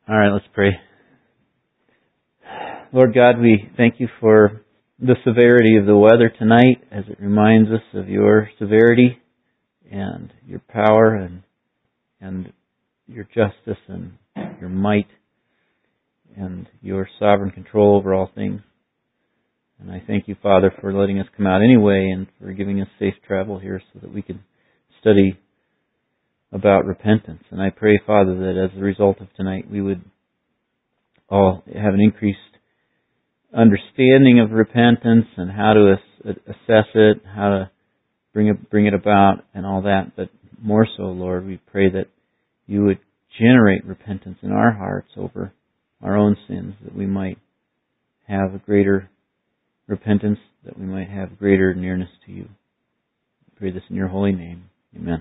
All right, let's pray. Lord God, we thank you for the severity of the weather tonight as it reminds us of your severity and your power and your justice and your might and your sovereign control over all things. And I thank you, Father, for letting us come out anyway and for giving us safe travel here so that we can study about repentance. And I pray, Father, that as a result of tonight we would all have an increased understanding of repentance and how to assess it, how to bring it about and all that. But more so, Lord, we pray that you would generate repentance in our hearts over our own sins, that we might have a greater repentance, that we might have greater nearness to you. I pray this in your holy name. Amen.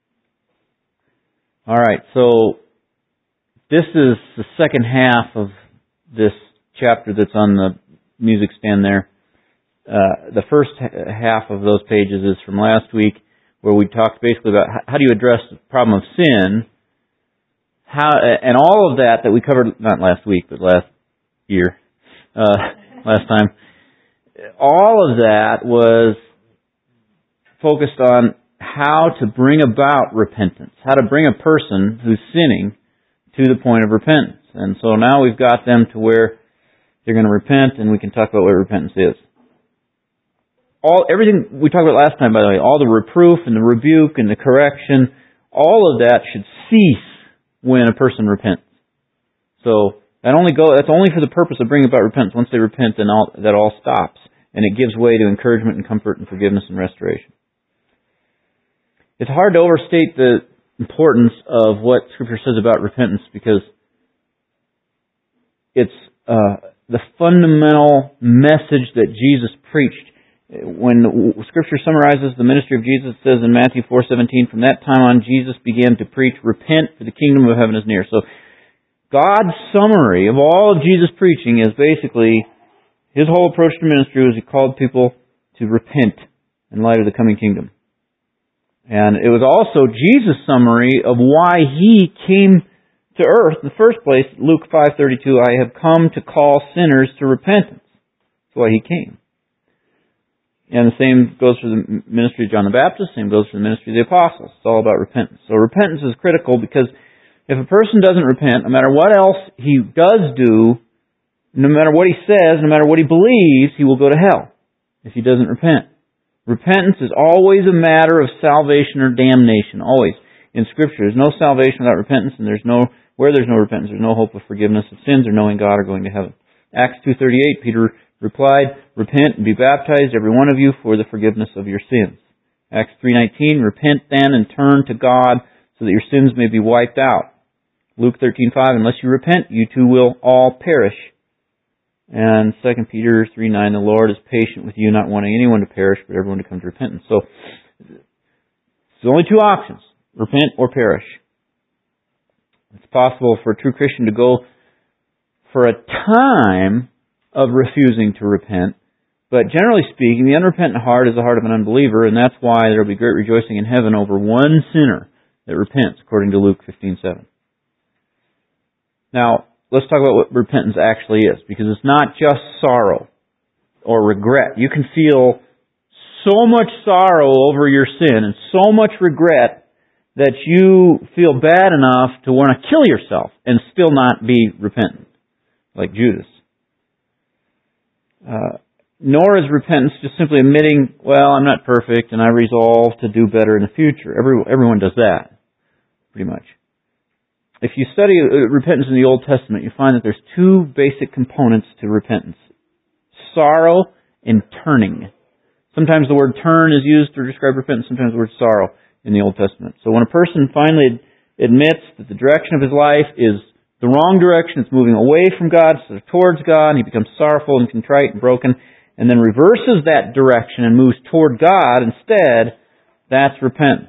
All right, so this is the second half of this chapter that's on the music stand there. The first half of those pages is from last week, where we talked basically about how do you address the problem of sin, and all of that we covered, not last week, but last year, last time. All of that was focused on how to bring about repentance, how to bring a person who's sinning to the point of repentance. And so now we've got them to where they're going to repent, and we can talk about what repentance is. Everything we talked about last time, by the way, all the reproof and the rebuke and the correction, all of that should cease when a person repents. So that's only for the purpose of bringing about repentance. Once they repent, then that all stops, and it gives way to encouragement and comfort and forgiveness and restoration. It's hard to overstate the importance of what Scripture says about repentance, because it's the fundamental message that Jesus preached. When Scripture summarizes the ministry of Jesus, it says in Matthew 4:17, from that time on Jesus began to preach, repent, for the kingdom of heaven is near. So God's summary of all of Jesus' preaching is basically his whole approach to ministry was he called people to repent in light of the coming kingdom. And it was also Jesus' summary of why he came to earth in the first place. Luke 5:32, I have come to call sinners to repentance. That's why he came. And the same goes for the ministry of John the Baptist, same goes for the ministry of the apostles. It's all about repentance. So repentance is critical, because if a person doesn't repent, no matter what else he does do, no matter what he says, no matter what he believes, he will go to hell if he doesn't repent. Repentance is always a matter of salvation or damnation, always. In Scripture, there's no salvation without repentance, and where there's no repentance, there's no hope of forgiveness of sins or knowing God or going to heaven. Acts 2:38, Peter replied, repent and be baptized, every one of you, for the forgiveness of your sins. Acts 3:19, repent then and turn to God so that your sins may be wiped out. Luke 13:5, unless you repent, you too will all perish. And 2 Peter 3:9, the Lord is patient with you, not wanting anyone to perish, but everyone to come to repentance. So, there's only two options, repent or perish. It's possible for a true Christian to go for a time of refusing to repent, but generally speaking, the unrepentant heart is the heart of an unbeliever, and that's why there will be great rejoicing in heaven over one sinner that repents, according to Luke 15:7. Now, let's talk about what repentance actually is, because it's not just sorrow or regret. You can feel so much sorrow over your sin and so much regret that you feel bad enough to want to kill yourself and still not be repentant, like Judas. Nor is repentance just simply admitting, well, I'm not perfect and I resolve to do better in the future. Everyone does that, pretty much. If you study repentance in the Old Testament, you find that there's two basic components to repentance: sorrow and turning. Sometimes the word turn is used to describe repentance, sometimes the word sorrow in the Old Testament. So when a person finally admits that the direction of his life is the wrong direction, it's moving away from God instead of towards God, and he becomes sorrowful and contrite and broken, and then reverses that direction and moves toward God instead, that's repentance.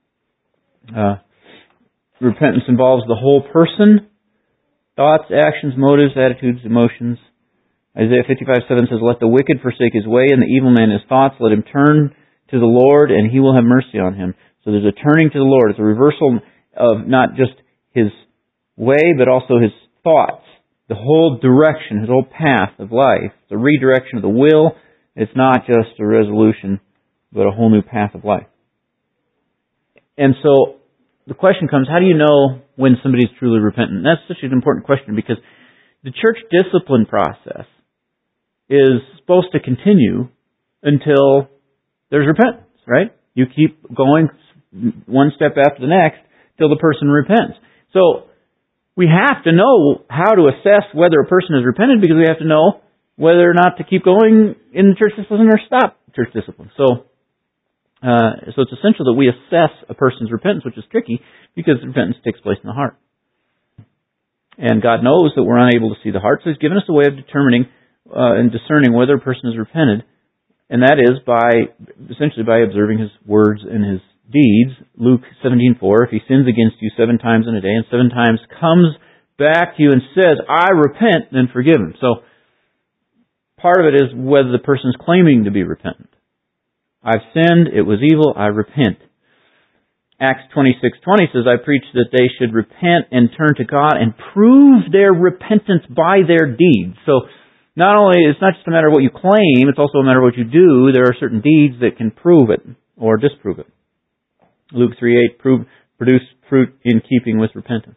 Repentance involves the whole person: thoughts, actions, motives, attitudes, emotions. Isaiah 55:7 says, let the wicked forsake his way and the evil man his thoughts. Let him turn to the Lord and he will have mercy on him. So there's a turning to the Lord. It's a reversal of not just his way, but also his thoughts, the whole direction, his whole path of life, the redirection of the will. It's not just a resolution, but a whole new path of life. And so the question comes, how do you know when somebody is truly repentant? And that's such an important question because the church discipline process is supposed to continue until there's repentance, right? You keep going one step after the next till the person repents. So we have to know how to assess whether a person is repentant because we have to know whether or not to keep going in the church discipline or stop church discipline. So it's essential that we assess a person's repentance, which is tricky because repentance takes place in the heart. And God knows that we're unable to see the heart, so He's given us a way of determining and discerning whether a person is repented, and that is essentially by observing His words and His deeds. Luke 17:4, if he sins against you 7 times in a day and 7 times comes back to you and says, I repent, then forgive him. So part of it is whether the person is claiming to be repentant. I've sinned, it was evil, I repent. Acts 26:20 says, I preach that they should repent and turn to God and prove their repentance by their deeds. So not only, it's not just a matter of what you claim, it's also a matter of what you do. There are certain deeds that can prove it or disprove it. Luke 3:8, produce fruit in keeping with repentance.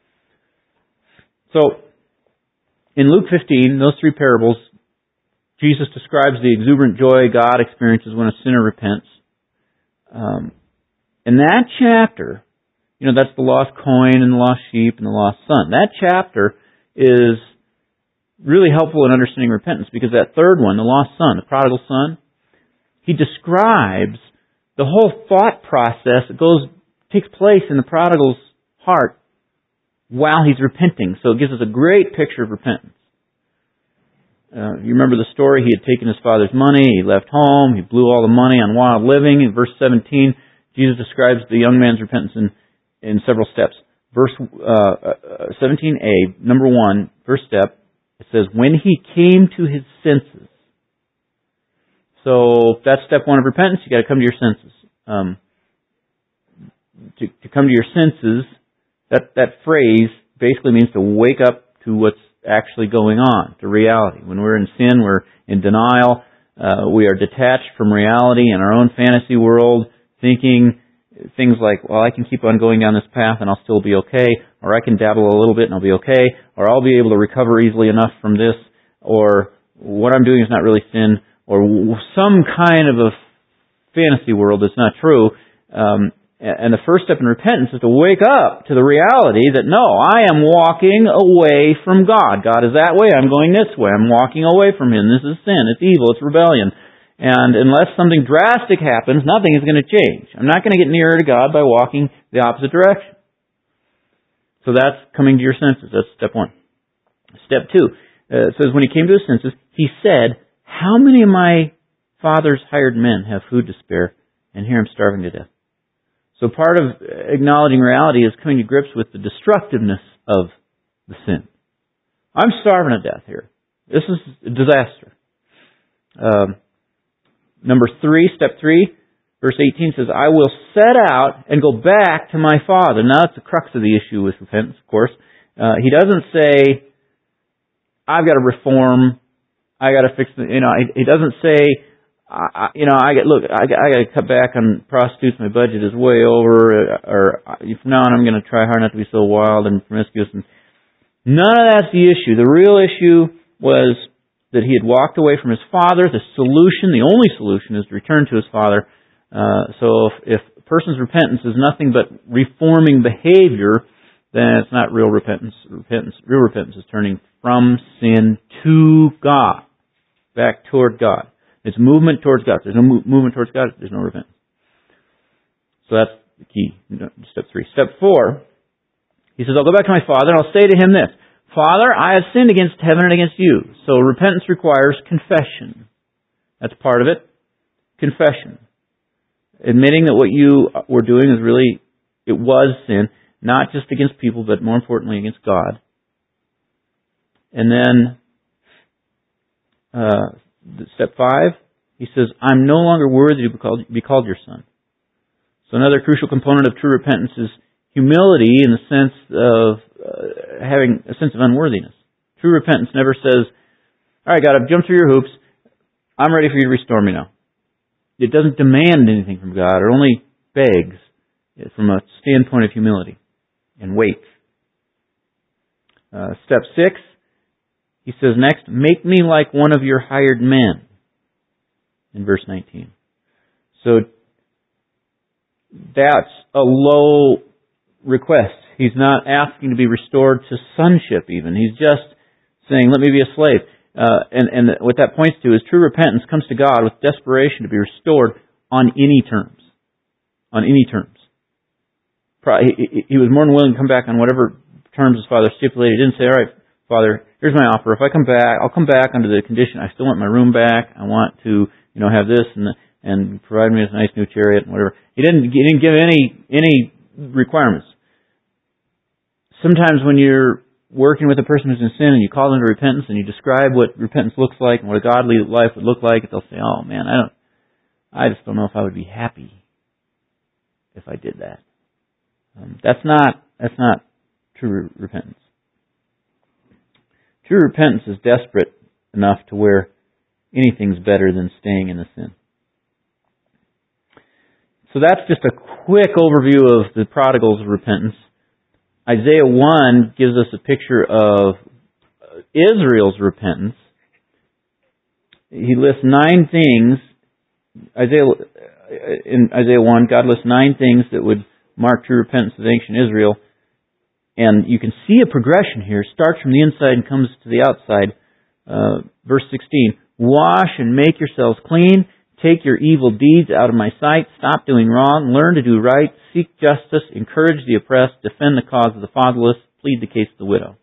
So, in Luke 15, those 3 parables, Jesus describes the exuberant joy God experiences when a sinner repents. In that chapter, that's the lost coin and the lost sheep and the lost son. That chapter is really helpful in understanding repentance because that third one, the lost son, the prodigal son, he describes the whole thought process that takes place in the prodigal's heart while he's repenting. So it gives us a great picture of repentance. You remember the story, he had taken his father's money, he left home, he blew all the money on wild living. In verse 17, Jesus describes the young man's repentance in several steps. Verse 17a, number 1, first step, it says, when he came to his senses. So that's step 1 of repentance, you got to come to your senses. To come to your senses, that phrase basically means to wake up to what's actually going on, to reality. When we're in sin, we're in denial. We are detached from reality in our own fantasy world, thinking things like, well, I can keep on going down this path and I'll still be okay, or I can dabble a little bit and I'll be okay, or I'll be able to recover easily enough from this, or what I'm doing is not really sin, or some kind of a fantasy world that's not true. And the first step in repentance is to wake up to the reality that, no, I am walking away from God. God is that way, I'm going this way. I'm walking away from Him. This is sin, it's evil, it's rebellion. And unless something drastic happens, nothing is going to change. I'm not going to get nearer to God by walking the opposite direction. So that's coming to your senses. That's step 1. Step 2, it says, when he came to his senses, he said, how many of my father's hired men have food to spare, and here I'm starving to death? So part of acknowledging reality is coming to grips with the destructiveness of the sin. I'm starving to death here. This is a disaster. Number 3, step 3, verse 18 says, I will set out and go back to my father. Now that's the crux of the issue with repentance, of course. He doesn't say, I've got to reform, I got to fix the, he doesn't say, I got to cut back on prostitutes, my budget is way over, or from now on I'm going to try hard not to be so wild and promiscuous. And none of that's the issue. The real issue was that he had walked away from his father. The solution, the only solution, is to return to his father. So if a person's repentance is nothing but reforming behavior, then it's not real repentance. Real repentance is turning from sin to God, back toward God. It's movement towards God. If there's no movement towards God, there's no repentance. So that's the key. Step 3. Step 4, he says, I'll go back to my father and I'll say to him this, Father, I have sinned against heaven and against you. So repentance requires confession. That's part of it. Confession. Admitting that what you were doing is really, it was sin, not just against people, but more importantly against God. And then, step 5, he says, I'm no longer worthy to be called your son. So another crucial component of true repentance is humility in the sense of having a sense of unworthiness. True repentance never says, all right, God, I've jumped through your hoops. I'm ready for you to restore me now. It doesn't demand anything from God. It only begs from a standpoint of humility and waits. Step 6, he says next, make me like one of your hired men, in verse 19. So that's a low request. He's not asking to be restored to sonship even. He's just saying, let me be a slave. And what that points to is true repentance comes to God with desperation to be restored on any terms. On any terms. He was more than willing to come back on whatever terms his father stipulated. He didn't say, all right, Father, here's my offer. If I come back, I'll come back under the condition I still want my room back. I want to, have this and provide me with a nice new chariot and whatever. He didn't give any requirements. Sometimes when you're working with a person who's in sin and you call them to repentance and you describe what repentance looks like and what a godly life would look like, they'll say, oh man, I just don't know if I would be happy if I did that. That's not true repentance. True repentance is desperate enough to where anything's better than staying in the sin. So that's just a quick overview of the prodigals of repentance. Isaiah 1 gives us a picture of Israel's repentance. He lists 9 things. In Isaiah 1, God lists 9 things that would mark true repentance of ancient Israel. And you can see a progression here. It starts from the inside and comes to the outside. Verse 16, wash and make yourselves clean. Take your evil deeds out of my sight. Stop doing wrong. Learn to do right. Seek justice. Encourage the oppressed. Defend the cause of the fatherless. Plead the case of the widow.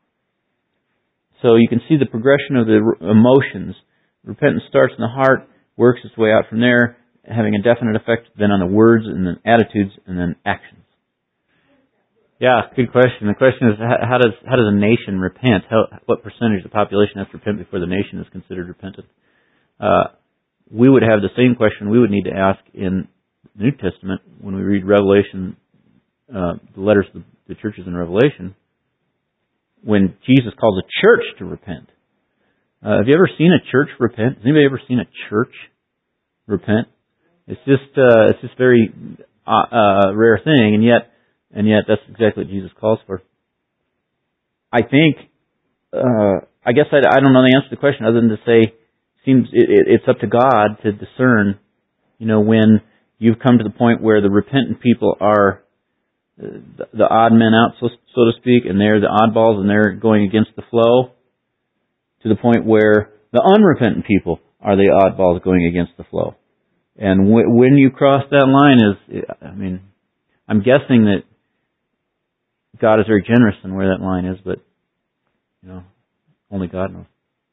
So you can see the progression of the emotions. Repentance starts in the heart, works its way out from there, having a definite effect then on the words and then attitudes and then actions. Yeah, good question. The question is, how does a nation repent? What percentage of the population has to repent before the nation is considered repentant? We would have the same question we would need to ask in the New Testament when we read Revelation, the letters to the churches in Revelation, when Jesus calls a church to repent. Have you ever seen a church repent? Has anybody ever seen a church repent? It's just very rare thing, and yet that's exactly what Jesus calls for. I think, I guess I don't know the answer to the question other than to say, it's up to God to discern, when you've come to the point where the repentant people are the odd men out, so to speak, and they're the oddballs and they're going against the flow, to the point where the unrepentant people are the oddballs going against the flow. And when you cross that line I'm guessing that God is very generous in where that line is, but, only God knows.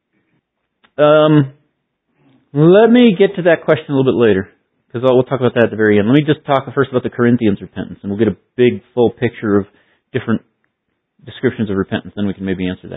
Let me get to that question a little bit later, because we'll talk about that at the very end. Let me just talk first about the Corinthians' repentance, and we'll get a big, full picture of different descriptions of repentance, then we can maybe answer that.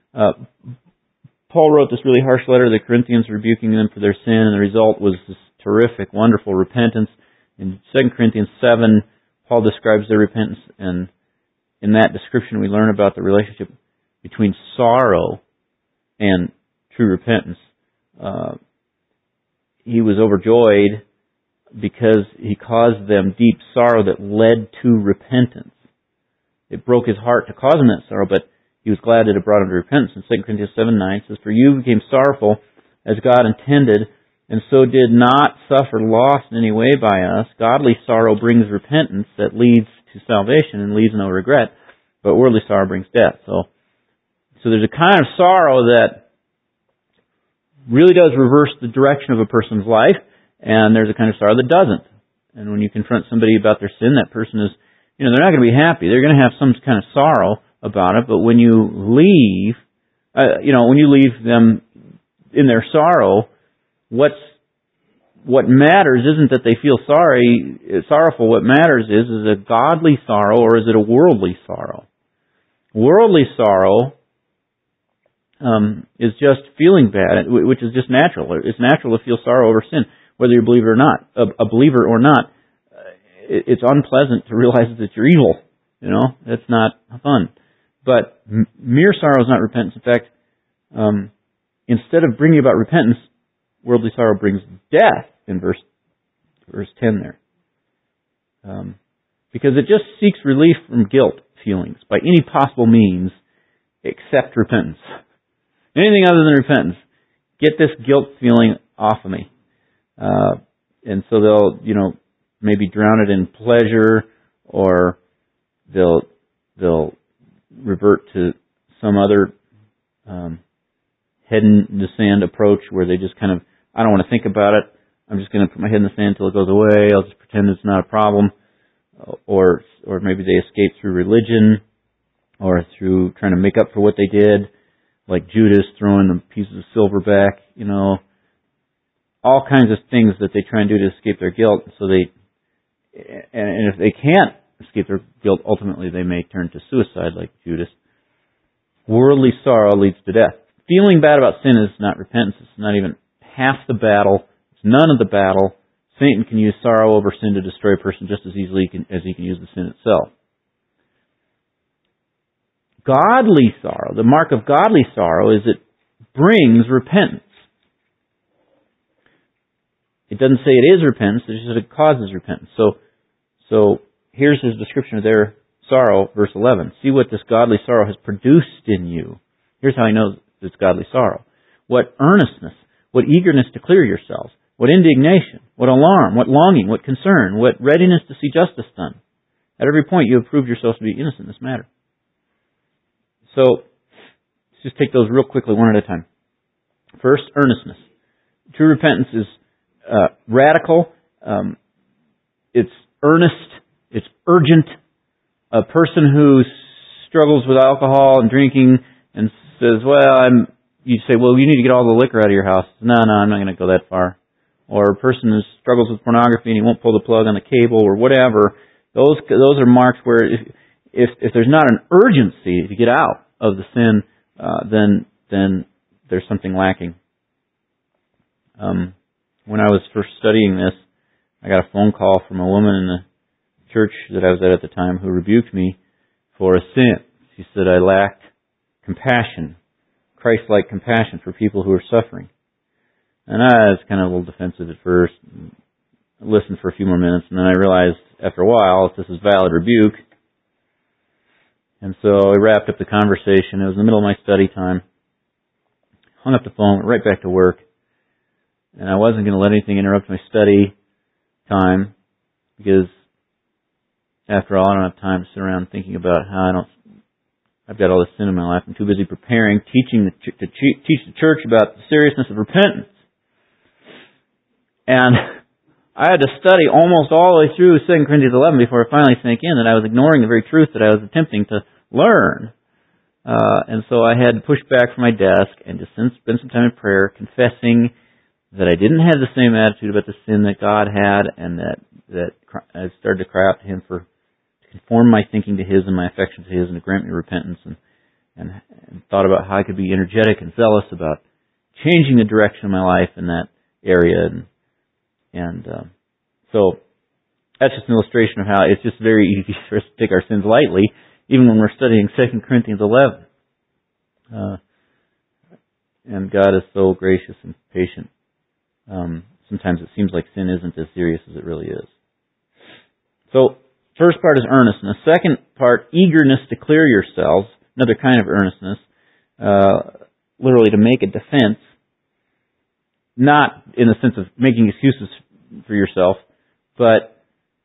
Paul wrote this really harsh letter to the Corinthians, rebuking them for their sin, and the result was this terrific, wonderful repentance. In 2 Corinthians 7, Paul describes their repentance, and in that description we learn about the relationship between sorrow and true repentance. He was overjoyed because he caused them deep sorrow that led to repentance. It broke his heart to cause him that sorrow, but he was glad that it brought him to repentance. In 2 Corinthians 7:9 it says, for you became sorrowful as God intended, and so did not suffer loss in any way by us. Godly sorrow brings repentance that leads to salvation and leaves no regret, but worldly sorrow brings death. So there's a kind of sorrow that really does reverse the direction of a person's life, and there's a kind of sorrow that doesn't. And when you confront somebody about their sin, that person is, they're not going to be happy. They're going to have some kind of sorrow about it, but when you leave, when you leave them in their sorrow, what matters isn't that they feel sorrowful. What matters is it a godly sorrow or is it a worldly sorrow? Worldly sorrow is just feeling bad, which is just natural. It's natural to feel sorrow over sin, whether you're a believer or not. A believer or not, it's unpleasant to realize that you're evil. That's not fun. But mere sorrow is not repentance. In fact, instead of bringing about repentance, worldly sorrow brings death in verse 10 there. Because it just seeks relief from guilt feelings by any possible means except repentance. Anything other than repentance. Get this guilt feeling off of me. And so they'll, maybe drown it in pleasure, or they'll revert to some other head in the sand approach where they just kind of, I don't want to think about it. I'm just going to put my head in the sand until it goes away. I'll just pretend it's not a problem. Or maybe they escape through religion, or through trying to make up for what they did, like Judas throwing the pieces of silver back, all kinds of things that they try and do to escape their guilt. So and if they can't escape their guilt, ultimately they may turn to suicide like Judas. Worldly sorrow leads to death. Feeling bad about sin is not repentance. It's not even half the battle. It's none of the battle. Satan can use sorrow over sin to destroy a person just as easily as he can use the sin itself. Godly sorrow, the mark of godly sorrow is it brings repentance. It doesn't say it is repentance, it just says it causes repentance. So here's his description of their sorrow, verse 11. See what this godly sorrow has produced in you. Here's how he knows it's godly sorrow. What earnestness, what eagerness to clear yourselves, what indignation, what alarm, what longing, what concern, what readiness to see justice done. At every point you have proved yourselves to be innocent in this matter. So, let's just take those real quickly, one at a time. First, earnestness. True repentance is radical. It's earnest. It's urgent. A person who struggles with alcohol and drinking and says, you say, you need to get all the liquor out of your house. No, I'm not going to go that far. Or a person who struggles with pornography and he won't pull the plug on the cable or whatever. Those are marks where if there's not an urgency to get out of the sin, then there's something lacking. When I was first studying this, I got a phone call from a woman in the church that I was at the time who rebuked me for a sin. She said I lacked compassion, Christ-like compassion for people who are suffering. And I was kind of a little defensive at first. I listened for a few more minutes, and then I realized after a while this is valid rebuke. And so I wrapped up the conversation. It was in the middle of my study time. Hung up the phone, went right back to work. And I wasn't going to let anything interrupt my study time, because after all, I don't have time to sit around thinking about how I've got all this sin in my life. I'm too busy preparing, to teach the church about the seriousness of repentance. And I had to study almost all the way through 2 Corinthians 11 before it finally sank in that I was ignoring the very truth that I was attempting to learn. And so I had to push back from my desk and just spend some time in prayer, confessing that I didn't have the same attitude about the sin that God had, and that I started to cry out to Him to conform my thinking to His and my affection to His, and to grant me repentance, and thought about how I could be energetic and zealous about changing the direction of my life in that area. And so that's just an illustration of how it's just very easy for us to take our sins lightly, even when we're studying 2 Corinthians 11. And God is so gracious and patient. Sometimes it seems like sin isn't as serious as it really is. So, first part is earnestness. Second part, eagerness to clear yourselves. Another kind of earnestness. Literally to make a defense. Not in the sense of making excuses for yourself, but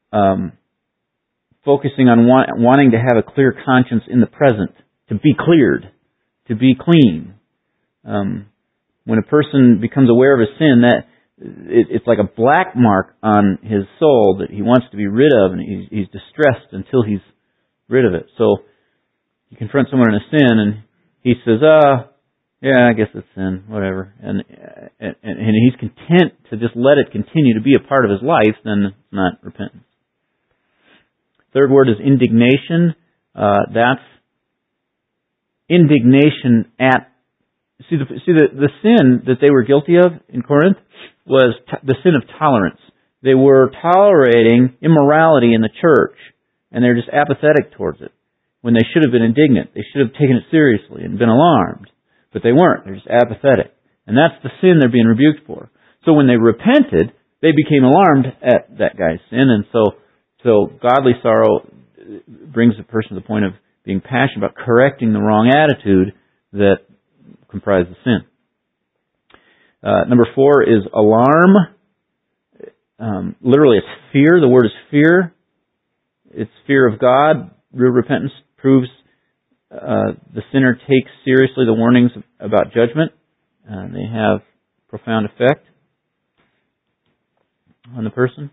focusing on wanting to have a clear conscience in the present. To be cleared. To be clean. When a person becomes aware of his sin, it's like a black mark on his soul that he wants to be rid of, and he's distressed until he's rid of it. So you confront someone in a sin, and he says, I guess it's sin, whatever. And he's content to just let it continue to be a part of his life, then it's not repentance. Third word is indignation. That's indignation at... See, the sin that they were guilty of in Corinth was the sin of tolerance. They were tolerating immorality in the church, and they're just apathetic towards it. when they should have been indignant. They should have taken it seriously and been alarmed. But they weren't. They're just apathetic. And that's the sin they're being rebuked for. So when they repented, they became alarmed at that guy's sin. And so godly sorrow brings a person to the point of being passionate about correcting the wrong attitude that comprised the sin. Number 4 is alarm. Literally, it's fear. The word is fear. It's fear of God. Real repentance proves the sinner takes seriously the warnings about judgment. They have profound effect on the person.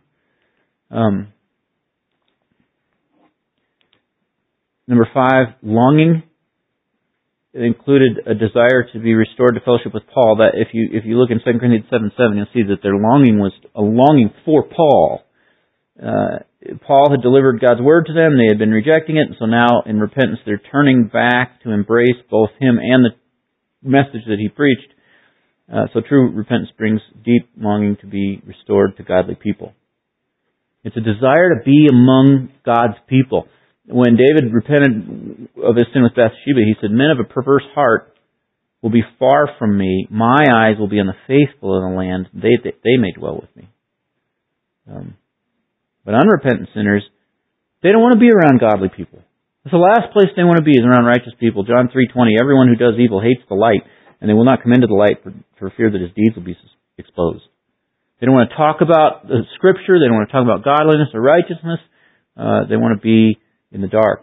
Number 5, longing. It included a desire to be restored to fellowship with Paul. That if you look in 2 Corinthians 7:7, you'll see that their longing was a longing for Paul. Paul had delivered God's word to them. They had been rejecting it, and so now in repentance they're turning back to embrace both him and the message that he preached. So true repentance brings deep longing to be restored to godly people. It's a desire to be among God's people. When David repented of his sin with Bathsheba, he said, "Men of a perverse heart will be far from me. My eyes will be on the faithful in the land. They may dwell with me." But unrepentant sinners, they don't want to be around godly people. It's the last place they want to be is around righteous people. John 3:20, everyone who does evil hates the light, and they will not come into the light for fear that his deeds will be exposed. They don't want to talk about the Scripture. They don't want to talk about godliness or righteousness. They want to be in the dark.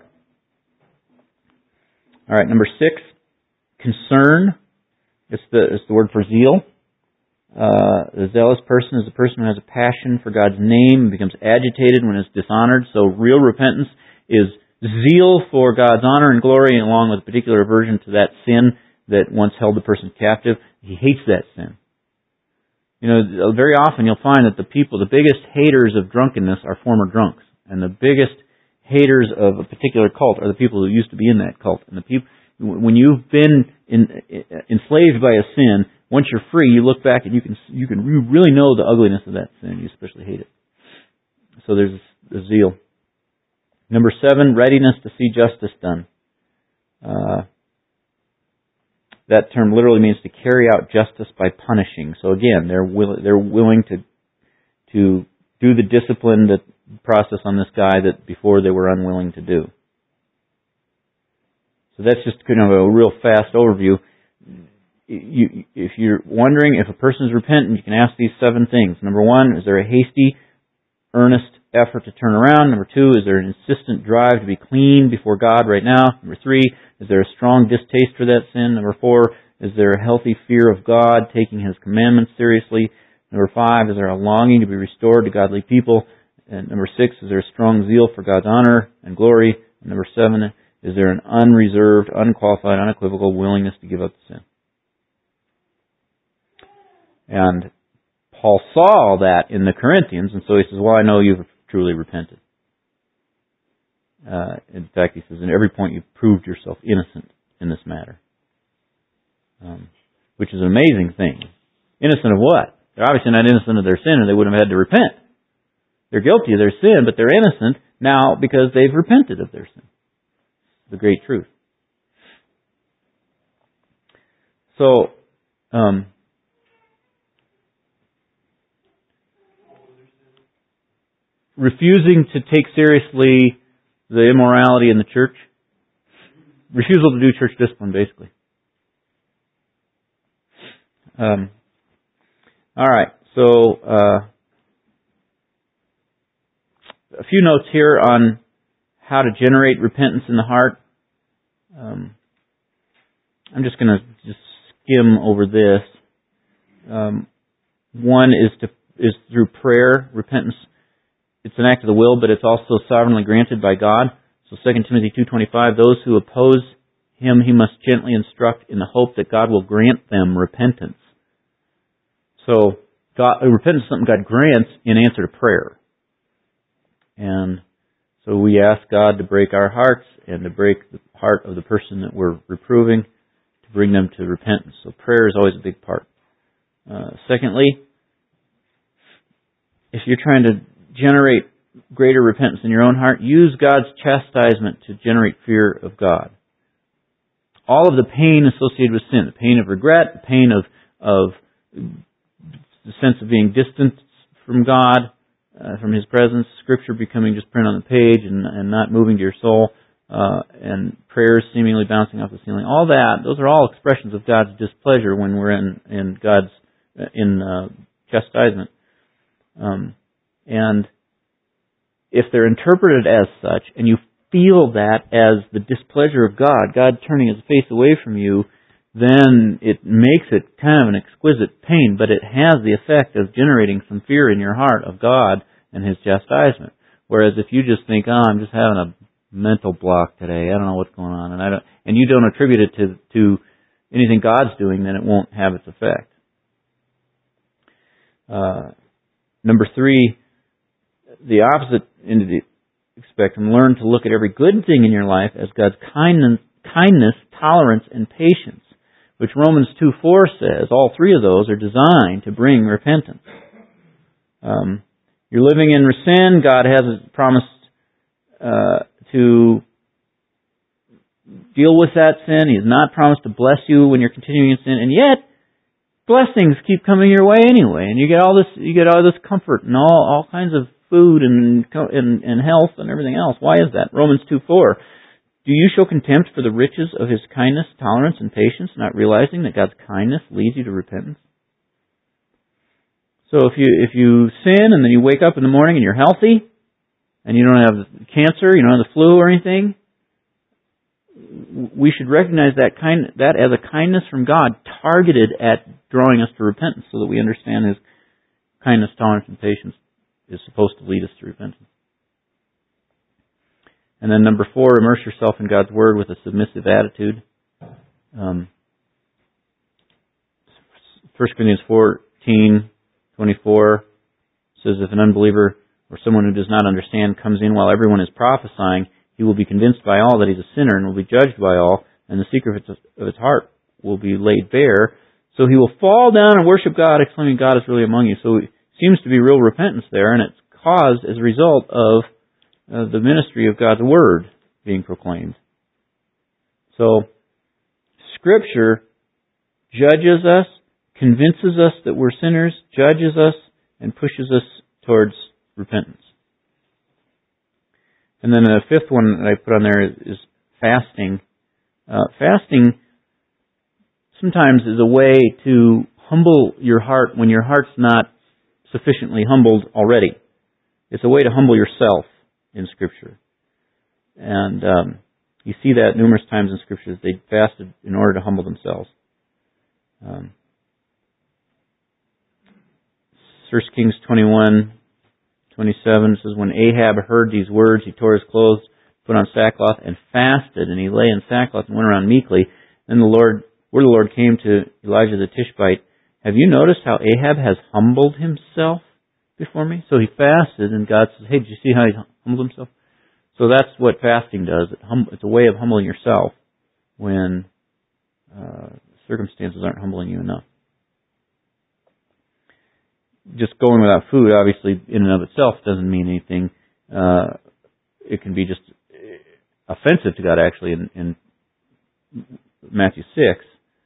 All right, number 6, concern. It's the word for zeal. A zealous person is a person who has a passion for God's name and becomes agitated when it's dishonored. So real repentance is zeal for God's honor and glory, along with a particular aversion to that sin that once held the person captive. He hates that sin. You know, very often you'll find that the biggest haters of drunkenness are former drunks. And the biggest haters of a particular cult are the people who used to be in that cult. And the people, when you've been enslaved by a sin, once you're free, you look back and you really know the ugliness of that sin. You especially hate it. So there's the zeal. Number 7, readiness to see justice done. That term literally means to carry out justice by punishing. So again, they're willing to do the discipline process on this guy that before they were unwilling to do. So that's just kind of a real fast overview. If you're wondering if a person is repentant, you can ask these 7 things. Number 1, is there a hasty, earnest effort to turn around? Number 2, is there an insistent drive to be clean before God right now? Number 3, is there a strong distaste for that sin? Number 4, is there a healthy fear of God, taking His commandments seriously? Number 5, is there a longing to be restored to godly people? And number 6, is there a strong zeal for God's honor and glory? And number 7, is there an unreserved, unqualified, unequivocal willingness to give up the sin? And Paul saw all that in the Corinthians, and so he says, well, I know you've truly repented. In fact, he says, in every point you've proved yourself innocent in this matter. Which is an amazing thing. Innocent of what? They're obviously not innocent of their sin, or they wouldn't have had to repent. They're guilty of their sin, but they're innocent now because they've repented of their sin. The great truth. So, refusing to take seriously the immorality in the church. Refusal to do church discipline, basically. All right, so a few notes here on how to generate repentance in the heart. I'm just going to skim over this. One is through prayer. Repentance, it's an act of the will, but it's also sovereignly granted by God. So 2 Timothy 2:25, those who oppose him he must gently instruct in the hope that God will grant them repentance. So repentance is something God grants in answer to prayer. And so we ask God to break our hearts and to break the heart of the person that we're reproving to bring them to repentance. So prayer is always a big part. Secondly, if you're trying to generate greater repentance in your own heart, use God's chastisement to generate fear of God. All of the pain associated with sin, the pain of regret, the pain of the sense of being distant from God, from His presence, Scripture becoming just print on the page and not moving to your soul, and prayers seemingly bouncing off the ceiling. All that, those are all expressions of God's displeasure when we're in God's chastisement. And if they're interpreted as such, and you feel that as the displeasure of God, God turning His face away from you, then it makes it kind of an exquisite pain, but it has the effect of generating some fear in your heart of God and His chastisement. Whereas if you just think, I'm just having a mental block today, I don't know what's going on, and you don't attribute it to anything God's doing, then it won't have its effect. Number 3, the opposite end of the spectrum, learn to look at every good thing in your life as God's kindness, tolerance, and patience, which Romans 2:4 says. All 3 of those are designed to bring repentance. You're living in sin. God has promised to deal with that sin. He has not promised to bless you when you're continuing in sin, and yet blessings keep coming your way anyway, and you get all this comfort and all kinds of food and health and everything else. Why is that? Romans 2:4. Do you show contempt for the riches of His kindness, tolerance, and patience, not realizing that God's kindness leads you to repentance? So if you sin and then you wake up in the morning and you're healthy, and you don't have cancer, you don't have the flu or anything, we should recognize that as a kindness from God targeted at drawing us to repentance, so that we understand His kindness, tolerance, and patience is supposed to lead us to repentance. And then number 4, immerse yourself in God's Word with a submissive attitude. 1 Corinthians 14:24 says, if an unbeliever or someone who does not understand comes in while everyone is prophesying, he will be convinced by all that he's a sinner and will be judged by all, and the secret of his heart will be laid bare. So he will fall down and worship God, exclaiming, God is really among you. So it seems to be real repentance there, and it's caused as a result of the ministry of God's Word being proclaimed. So, Scripture judges us, convinces us that we're sinners, judges us, and pushes us towards repentance. And then the 5th one that I put on there is fasting. Fasting sometimes is a way to humble your heart when your heart's not sufficiently humbled already. It's a way to humble yourself in Scripture. And you see that numerous times in Scripture. They fasted in order to humble themselves. 1 Kings 21:27 says, when Ahab heard these words, he tore his clothes, put on sackcloth, and fasted, and he lay in sackcloth and went around meekly. Then word of the Lord came to Elijah the Tishbite, have you noticed how Ahab has humbled himself before me? So he fasted, and God says, hey, did you see how he humbled himself? So that's what fasting does. It's a way of humbling yourself when circumstances aren't humbling you enough. Just going without food, obviously, in and of itself doesn't mean anything. It can be just offensive to God, actually, in Matthew 6.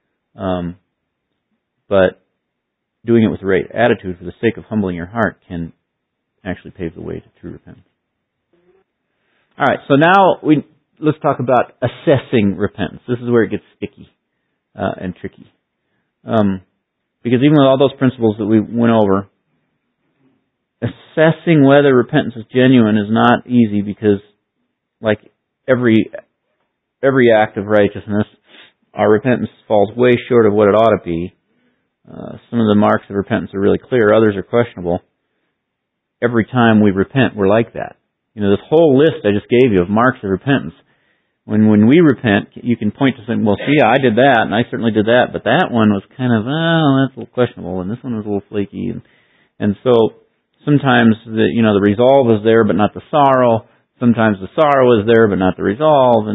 But doing it with the right attitude for the sake of humbling your heart can actually pave the way to true repentance. All right, so now let's talk about assessing repentance. This is where it gets sticky and tricky. Because even with all those principles that we went over, assessing whether repentance is genuine is not easy, because like every act of righteousness, our repentance falls way short of what it ought to be. Some of the marks of repentance are really clear, others are questionable. Every time we repent, we're like that. You know, this whole list I just gave you of marks of repentance, when we repent, you can point to something, well, see, I did that, and I certainly did that, but that one was kind of, that's a little questionable, and this one was a little flaky. And so sometimes the resolve is there, but not the sorrow. Sometimes the sorrow is there, but not the resolve.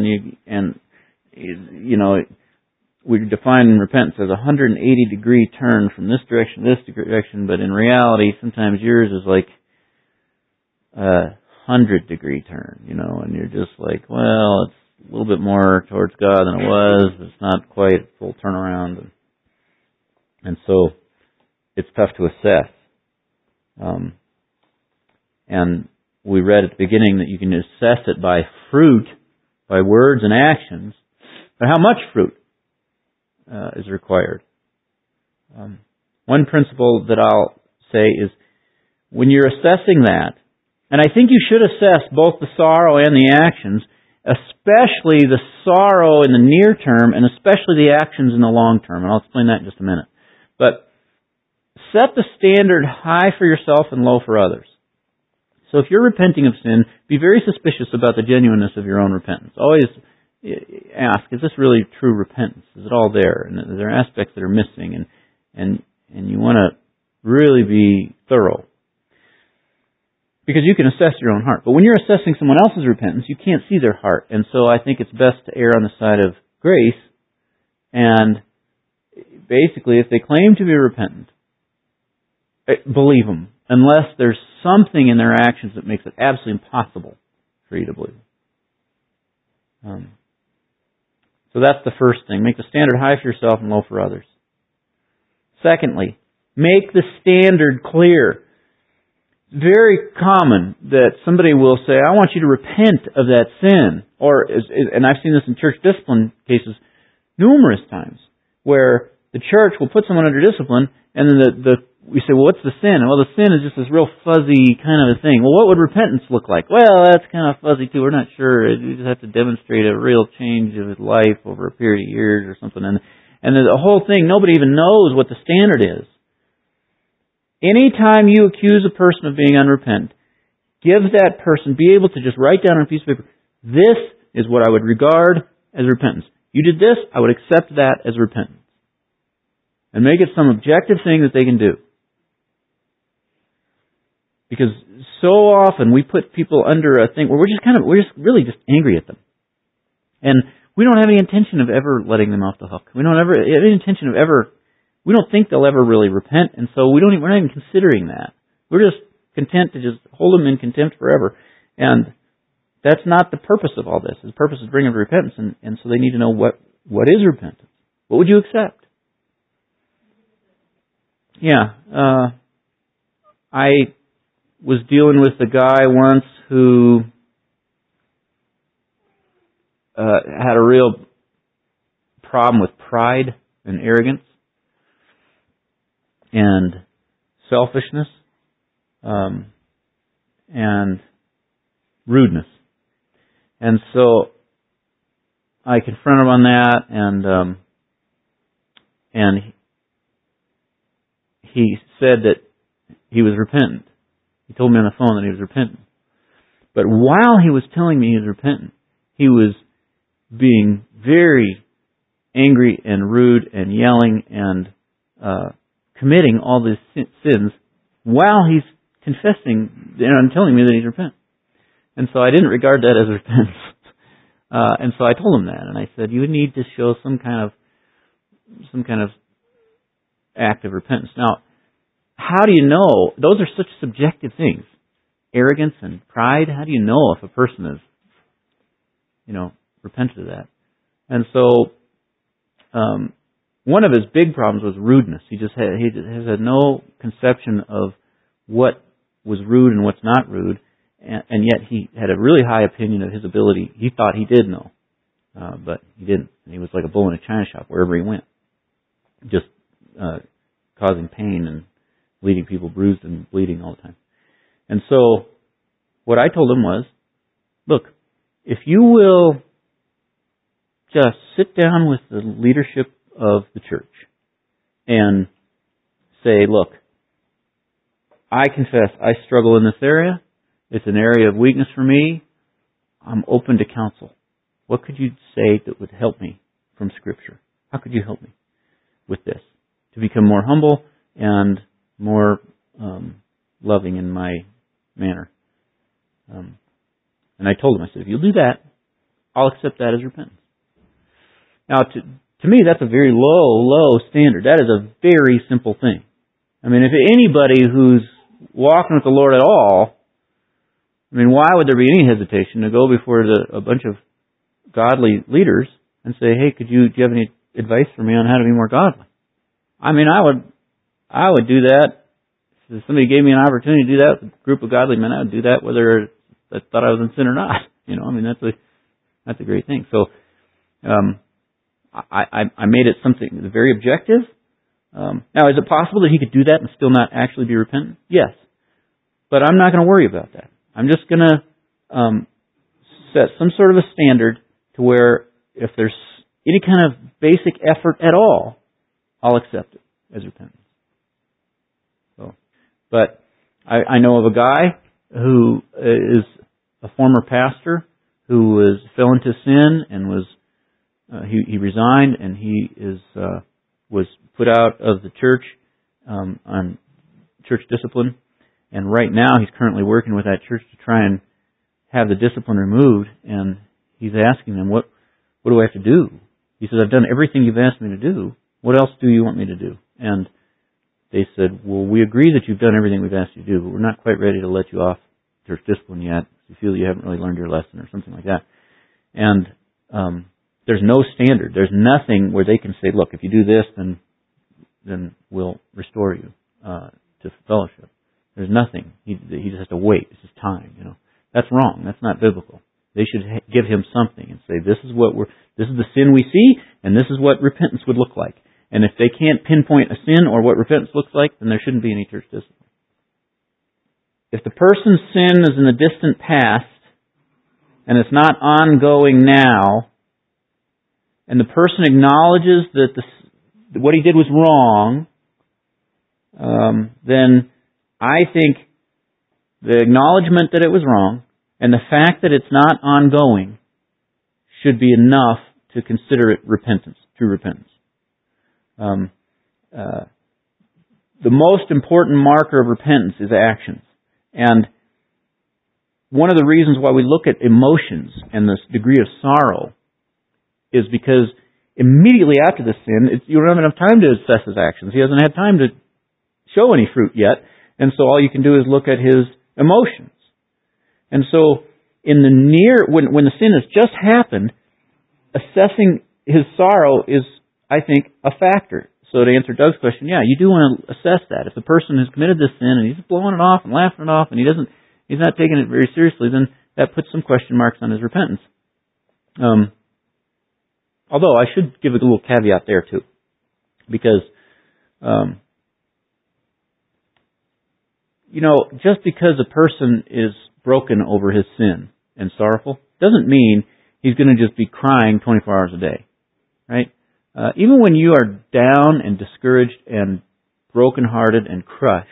We define repentance as a 180-degree turn from this direction to this direction, but in reality, sometimes yours is like 100-degree turn, and you're just like, well, it's a little bit more towards God than it was. It's not quite a full turnaround. And so it's tough to assess. And we read at the beginning that you can assess it by fruit, by words and actions, but how much fruit is required? One principle that I'll say is when you're assessing that, and I think you should assess both the sorrow and the actions, especially the sorrow in the near term and especially the actions in the long term. And I'll explain that in just a minute. But set the standard high for yourself and low for others. So if you're repenting of sin, be very suspicious about the genuineness of your own repentance. Always ask, is this really true repentance? Is it all there? And are there aspects that are missing? And you want to really be thorough. Because you can assess your own heart. But when you're assessing someone else's repentance, you can't see their heart. And so I think it's best to err on the side of grace. And basically, if they claim to be repentant, believe them. Unless there's something in their actions that makes it absolutely impossible for you to believe. So that's the first thing. Make the standard high for yourself and low for others. Secondly, make the standard clear. Very common that somebody will say, I want you to repent of that sin. And I've seen this in church discipline cases numerous times, where the church will put someone under discipline, and then we say, well, what's the sin? Well, the sin is just this real fuzzy kind of a thing. Well, what would repentance look like? Well, that's kind of fuzzy too. We're not sure. You just have to demonstrate a real change of his life over a period of years or something. And the whole thing, nobody even knows what the standard is. Anytime you accuse a person of being unrepentant, give that person, be able to just write down on a piece of paper, this is what I would regard as repentance. You did this, I would accept that as repentance. And make it some objective thing that they can do. Because so often we put people under a thing where we're just really angry at them. And we don't have any intention of ever letting them off the hook. We don't have any intention of we don't think they'll ever really repent, and so we're not even considering that. We're just content to just hold them in contempt forever. And that's not the purpose of all this. The purpose is bringing them to repentance, and so they need to know what is repentance. What would you accept? Yeah, I was dealing with a guy once who had a real problem with pride and arrogance and selfishness and rudeness. And so I confronted him on that, and he said that he was repentant. He told me on the phone that he was repentant. But while he was telling me he was repentant, he was being very angry and rude and yelling and committing all these sins while he's confessing and telling me that he's repentant. And so I didn't regard that as repentance. And so I told him that, and I said, you would need to show some kind of act of repentance. Now, how do you know? Those are such subjective things. Arrogance and pride, how do you know if a person is, repented of that? And so, one of his big problems was rudeness. He has had no conception of what was rude and what's not rude, and yet he had a really high opinion of his ability. He thought he did know, but he didn't. And he was like a bull in a china shop wherever he went, just causing pain and leaving people bruised and bleeding all the time. And so, what I told him was, look, if you will just sit down with the leadership of the church and say, look, I confess I struggle in this area. It's an area of weakness for me. I'm open to counsel. What could you say that would help me from Scripture? How could you help me with this? To become more humble and more loving in my manner. And I told him, I said, if you'll do that, I'll accept that as repentance. Now, to me, that's a very low standard. That is a very simple thing. I mean, if anybody who's walking with the Lord at all I mean, why would there be any hesitation to go before a bunch of godly leaders and say, "Hey, do you have any advice for me on how to be more godly?" I mean, I would do that. If somebody gave me an opportunity to do that with a group of godly men, I would do that whether I thought I was in sin or not. I mean, that's a great thing. So, I made it something very objective. Now, is it possible that he could do that and still not actually be repentant? Yes. But I'm not going to worry about that. I'm just going to set some sort of a standard to where if there's any kind of basic effort at all, I'll accept it as repentance. So, but I know of a guy who is a former pastor who fell into sin and he resigned, and he was put out of the church on church discipline. And right now he's currently working with that church to try and have the discipline removed. And he's asking them, what do I have to do? He says, I've done everything you've asked me to do. What else do you want me to do? And they said, well, we agree that you've done everything we've asked you to do, but we're not quite ready to let you off church discipline yet. We feel you haven't really learned your lesson or something like that. And there's no standard. There's nothing where they can say, look, if you do this, then we'll restore you to fellowship. There's nothing. He just has to wait. It's just time. That's wrong. That's not biblical. They should give him something and say, this is the sin we see, and this is what repentance would look like. And if they can't pinpoint a sin or what repentance looks like, then there shouldn't be any church discipline. If the person's sin is in the distant past, and it's not ongoing now, and the person acknowledges that what he did was wrong, then I think the acknowledgement that it was wrong and the fact that it's not ongoing should be enough to consider it repentance, true repentance. The most important marker of repentance is actions. And one of the reasons why we look at emotions and this degree of sorrow is because immediately after the sin, you don't have enough time to assess his actions. He hasn't had time to show any fruit yet. And so all you can do is look at his emotions. And so in when the sin has just happened, assessing his sorrow is, I think, a factor. So to answer Doug's question, yeah, you do want to assess that. If the person has committed this sin and he's blowing it off and laughing it off and he's not taking it very seriously, then that puts some question marks on his repentance. Although I should give a little caveat there too, because just because a person is broken over his sin and sorrowful doesn't mean he's going to just be crying 24 hours a day, right? Even when you are down and discouraged and brokenhearted and crushed,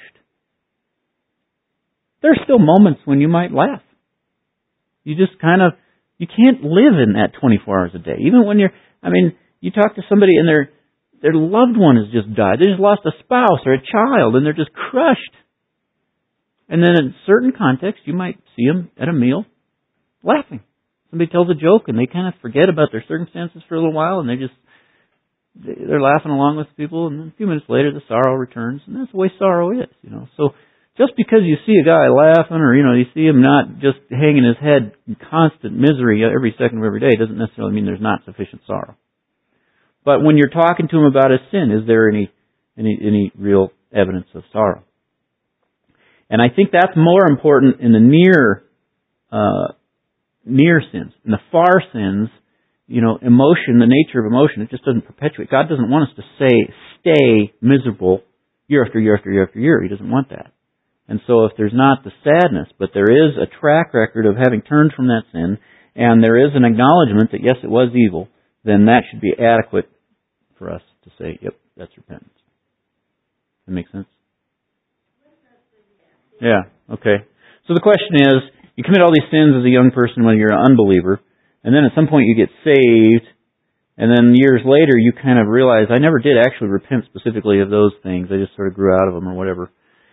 there are still moments when you might laugh. You just you can't live in that 24 hours a day. Even when you talk to somebody and their loved one has just died. They just lost a spouse or a child and they're just crushed. And then in certain contexts, you might see them at a meal laughing. Somebody tells a joke and they kind of forget about their circumstances for a little while and they're laughing along with people, and then a few minutes later the sorrow returns, and that's the way sorrow is, So just because you see a guy laughing or, you see him not just hanging his head in constant misery every second of every day doesn't necessarily mean there's not sufficient sorrow. But when you're talking to him about his sin, is there any real evidence of sorrow? And I think that's more important in the near sins. In the far sins, emotion, the nature of emotion, it just doesn't perpetuate. God doesn't want us to stay miserable year after year after year after year. He doesn't want that. And so if there's not the sadness, but there is a track record of having turned from that sin, and there is an acknowledgement that yes, it was evil, then that should be adequate for us to say, yep, that's repentance. Does that make sense? Yeah, okay. So the question is, you commit all these sins as a young person when you're an unbeliever, and then at some point you get saved, and then years later you kind of realize, I never did actually repent specifically of those things. I just sort of grew out of them or whatever.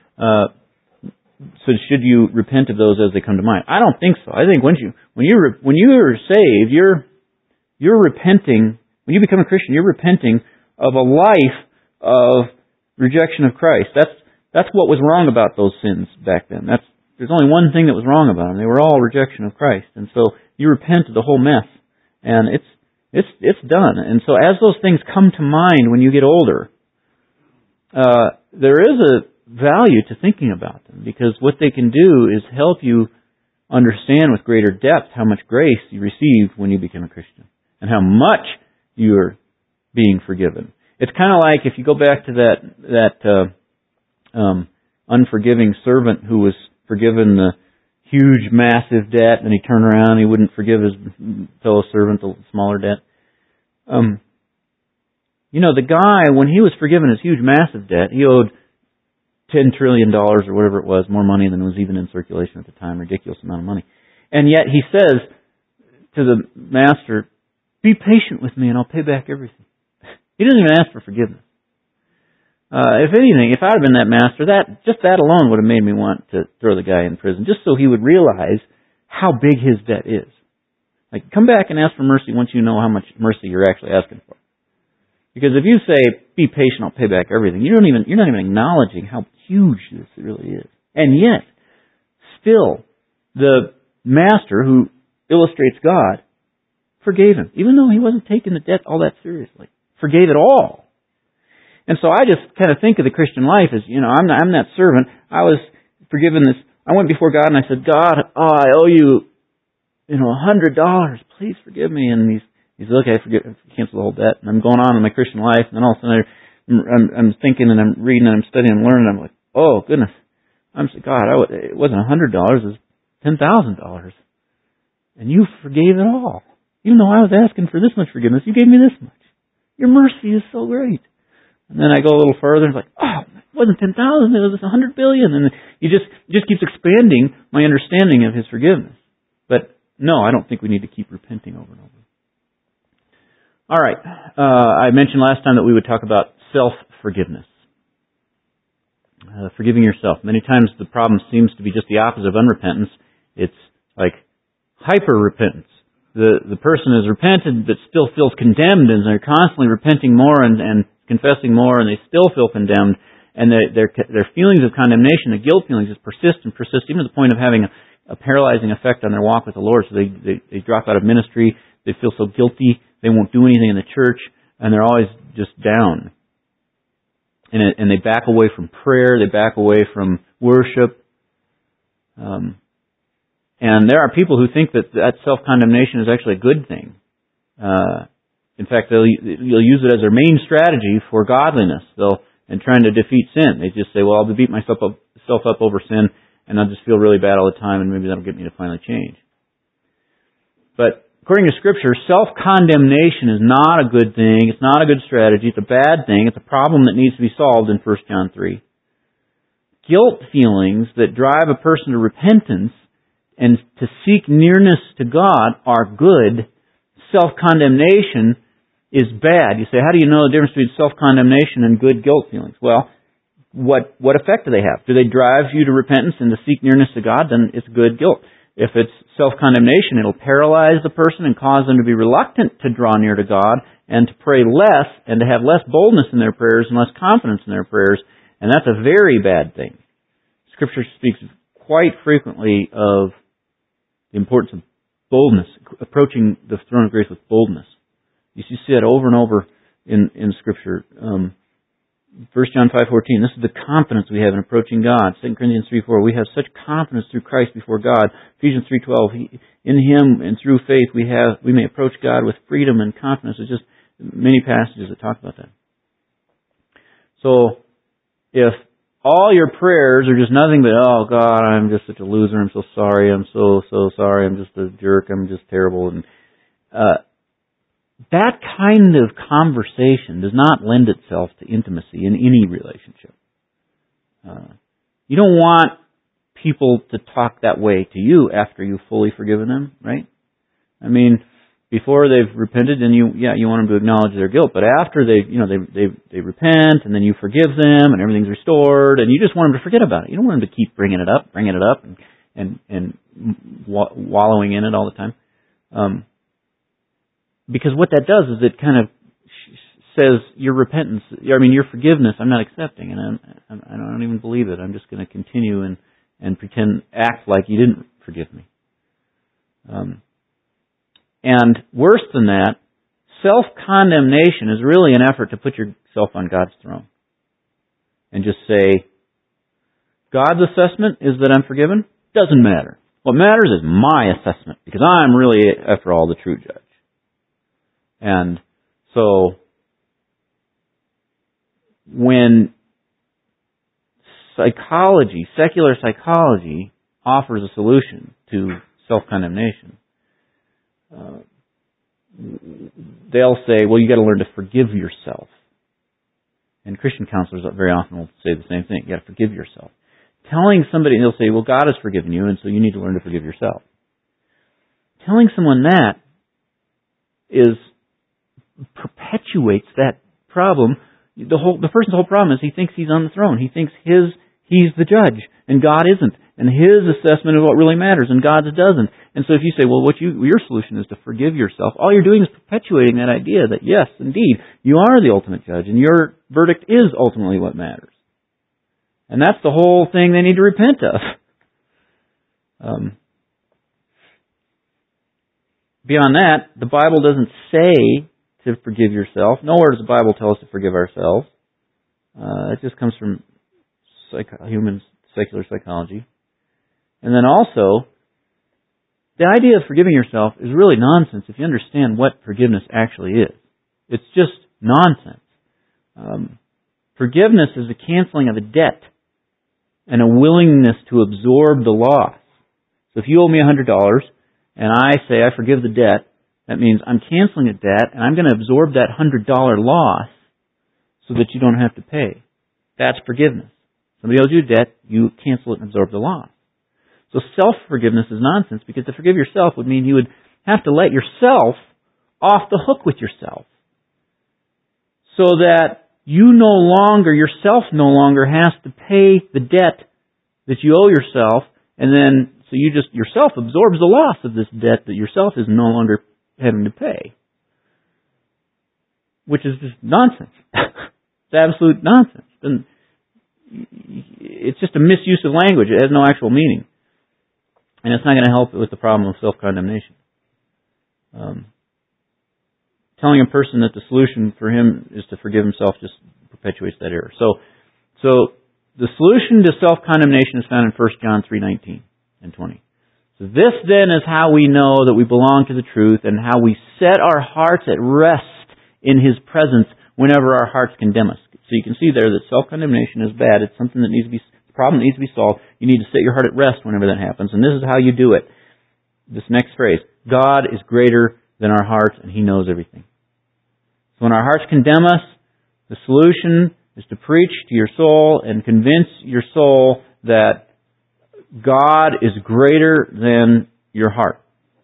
So should you repent of those as they come to mind? I don't think so. I think when you are saved, you're repenting. When you become a Christian, you're repenting of a life of rejection of Christ. That's what was wrong about those sins back then. there's only one thing that was wrong about them. They were all rejection of Christ. And so you repent of the whole mess. And it's done. And so as those things come to mind when you get older, there is a value to thinking about them, because what they can do is help you understand with greater depth how much grace you received when you became a Christian and how much you're being forgiven. It's kind of like if you go back to that unforgiving servant who was forgiven the huge, massive debt, and he turned around and he wouldn't forgive his fellow servant the smaller debt. The guy, when he was forgiven his huge, massive debt, he owed $10 trillion or whatever it was, more money than was even in circulation at the time, ridiculous amount of money. And yet he says to the master, "Be patient with me and I'll pay back everything." He doesn't even ask for forgiveness. If anything, if I'd have been that master, just that alone would have made me want to throw the guy in prison, just so he would realize how big his debt is. Like, come back and ask for mercy once you know how much mercy you're actually asking for. Because if you say, "Be patient, I'll pay back everything," you're not even acknowledging how huge this really is. And yet, still, the master who illustrates God forgave him, even though he wasn't taking the debt all that seriously. Forgave it all. And so I just kind of think of the Christian life as, I'm that servant. I was forgiven this. I went before God and I said, "God, I owe you, $100. Please forgive me." And He's okay, cancel the whole debt. And I'm going on in my Christian life, and then all of a sudden I'm thinking and I'm reading and I'm studying and learning. And I'm like, oh goodness, I'm saying, God, it wasn't $100, it was $10,000, and you forgave it all. Even though I was asking for this much forgiveness, you gave me this much. Your mercy is so great. And then I go a little further, and it's like, oh, it wasn't 10,000, it was 100 billion. And it just keeps expanding my understanding of His forgiveness. But no, I don't think we need to keep repenting over and over. All right. I mentioned last time that we would talk about self-forgiveness. Forgiving yourself. Many times the problem seems to be just the opposite of unrepentance. It's like hyper-repentance. The person is repentant but still feels condemned, and they're constantly repenting more and confessing more, and they still feel condemned. And their feelings of condemnation, the guilt feelings, just persist and persist, even to the point of having a paralyzing effect on their walk with the Lord. So they drop out of ministry. They feel so guilty. They won't do anything in the church, and they're always just down. And they back away from prayer. They back away from worship. And there are people who think that self-condemnation is actually a good thing. In fact, they'll use it as their main strategy for godliness. And trying to defeat sin. They just say, well, I'll beat myself up over sin, and I'll just feel really bad all the time, and maybe that'll get me to finally change. But according to Scripture, self-condemnation is not a good thing. It's not a good strategy. It's a bad thing. It's a problem that needs to be solved in 1 John 3. Guilt feelings that drive a person to repentance and to seek nearness to God are good. Self-condemnation is bad. You say, how do you know the difference between self-condemnation and good guilt feelings? Well, what effect do they have? Do they drive you to repentance and to seek nearness to God? Then it's good guilt. If it's self-condemnation, it'll paralyze the person and cause them to be reluctant to draw near to God and to pray less and to have less boldness in their prayers and less confidence in their prayers. And that's a very bad thing. Scripture speaks quite frequently of the importance of boldness, approaching the throne of grace with boldness. You see that over and over in Scripture. 1 John 5:14, this is the confidence we have in approaching God. 2 Corinthians 3:4, we have such confidence through Christ before God. Ephesians 3:12, in Him and through faith we may approach God with freedom and confidence. There's just many passages that talk about that. So, if all your prayers are just nothing but, oh God, I'm just such a loser, I'm so sorry, I'm so sorry, I'm just a jerk, I'm just terrible, and that kind of conversation does not lend itself to intimacy in any relationship. You don't want people to talk that way to you after you've fully forgiven them, right? I mean, before they've repented, then you want them to acknowledge their guilt. But after they repent, and then you forgive them, and everything's restored, and you just want them to forget about it. You don't want them to keep bringing it up, and wallowing in it all the time. Because what that does is it kind of says your repentance, your forgiveness, I'm not accepting, and I don't even believe it. I'm just going to continue in and act like you didn't forgive me. And worse than that, self-condemnation is really an effort to put yourself on God's throne. And just say, God's assessment is that I'm forgiven? Doesn't matter. What matters is my assessment, because I'm really, after all, the true judge. And so, when secular psychology, offers a solution to self-condemnation, they'll say, well, you got to learn to forgive yourself. And Christian counselors very often will say the same thing. You got to forgive yourself. Telling somebody, they'll say, well, God has forgiven you, and so you need to learn to forgive yourself. Telling someone that perpetuates that problem. The person's whole problem is he thinks he's on the throne. He thinks he's the judge, and God isn't. And his assessment is what really matters, and God's doesn't. And so if you say, well, your solution is to forgive yourself, all you're doing is perpetuating that idea that, yes, indeed, you are the ultimate judge, and your verdict is ultimately what matters. And that's the whole thing they need to repent of. Beyond that, the Bible doesn't say to forgive yourself. Nowhere does the Bible tell us to forgive ourselves. It just comes from human secular psychology. And then also, the idea of forgiving yourself is really nonsense if you understand what forgiveness actually is. It's just nonsense. Forgiveness is a canceling of a debt and a willingness to absorb the loss. So if you owe me $100 and I say I forgive the debt, that means I'm canceling a debt and I'm going to absorb that $100 loss so that you don't have to pay. That's forgiveness. Somebody owes you a debt, you cancel it and absorb the loss. So self-forgiveness is nonsense, because to forgive yourself would mean you would have to let yourself off the hook with yourself. So that yourself no longer has to pay the debt that you owe yourself, and then so yourself absorbs the loss of this debt that yourself is no longer having to pay. Which is just nonsense. It's absolute nonsense. And it's just a misuse of language. It has no actual meaning. And it's not going to help with the problem of self-condemnation. Telling a person that the solution for him is to forgive himself just perpetuates that error. So the solution to self-condemnation is found in 1 John 3:19 and 20. So this then is how we know that we belong to the truth, and how we set our hearts at rest in His presence whenever our hearts condemn us. So you can see there that self-condemnation is bad. It's something that needs to be, a problem that needs to be solved. You need to set your heart at rest whenever that happens. And this is how you do it. This next phrase, God is greater than our hearts, and He knows everything. So when our hearts condemn us, the solution is to preach to your soul and convince your soul that God is greater than your heart.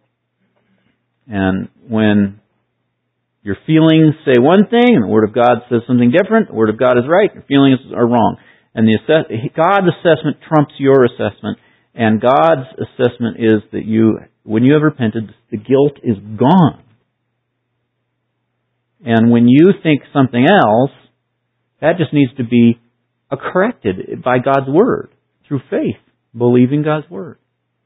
And when your feelings say one thing and the Word of God says something different, the Word of God is right, your feelings are wrong. And God's assessment trumps your assessment. And God's assessment is that when you have repented, the guilt is gone. And when you think something else, that just needs to be corrected by God's Word through faith, believing God's Word.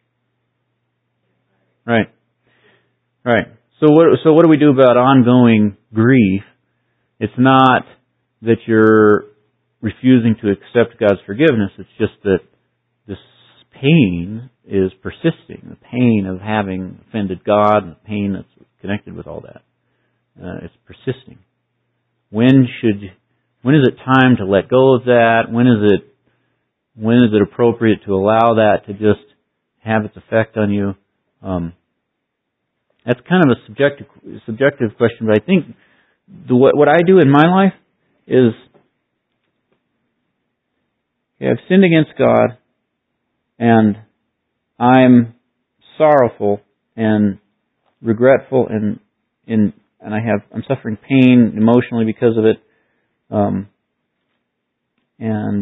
Right. So what do we do about ongoing grief? It's not that you're refusing to accept God's forgiveness. It's just that this pain is persisting. The pain of having offended God and the pain that's connected with all that. It's persisting. When is it time to let go of that? When is it appropriate to allow that to just have its effect on you? That's kind of a subjective question, but I think what I do in my life is, I've sinned against God, and I'm sorrowful and regretful, and I'm suffering pain emotionally because of it, and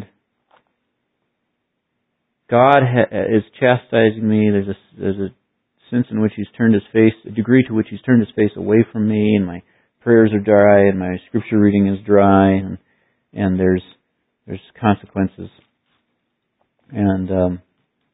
God is chastising me. There's a sense in which He's turned His face, a degree to which He's turned His face away from me, and my prayers are dry, and my scripture reading is dry, and there's consequences. And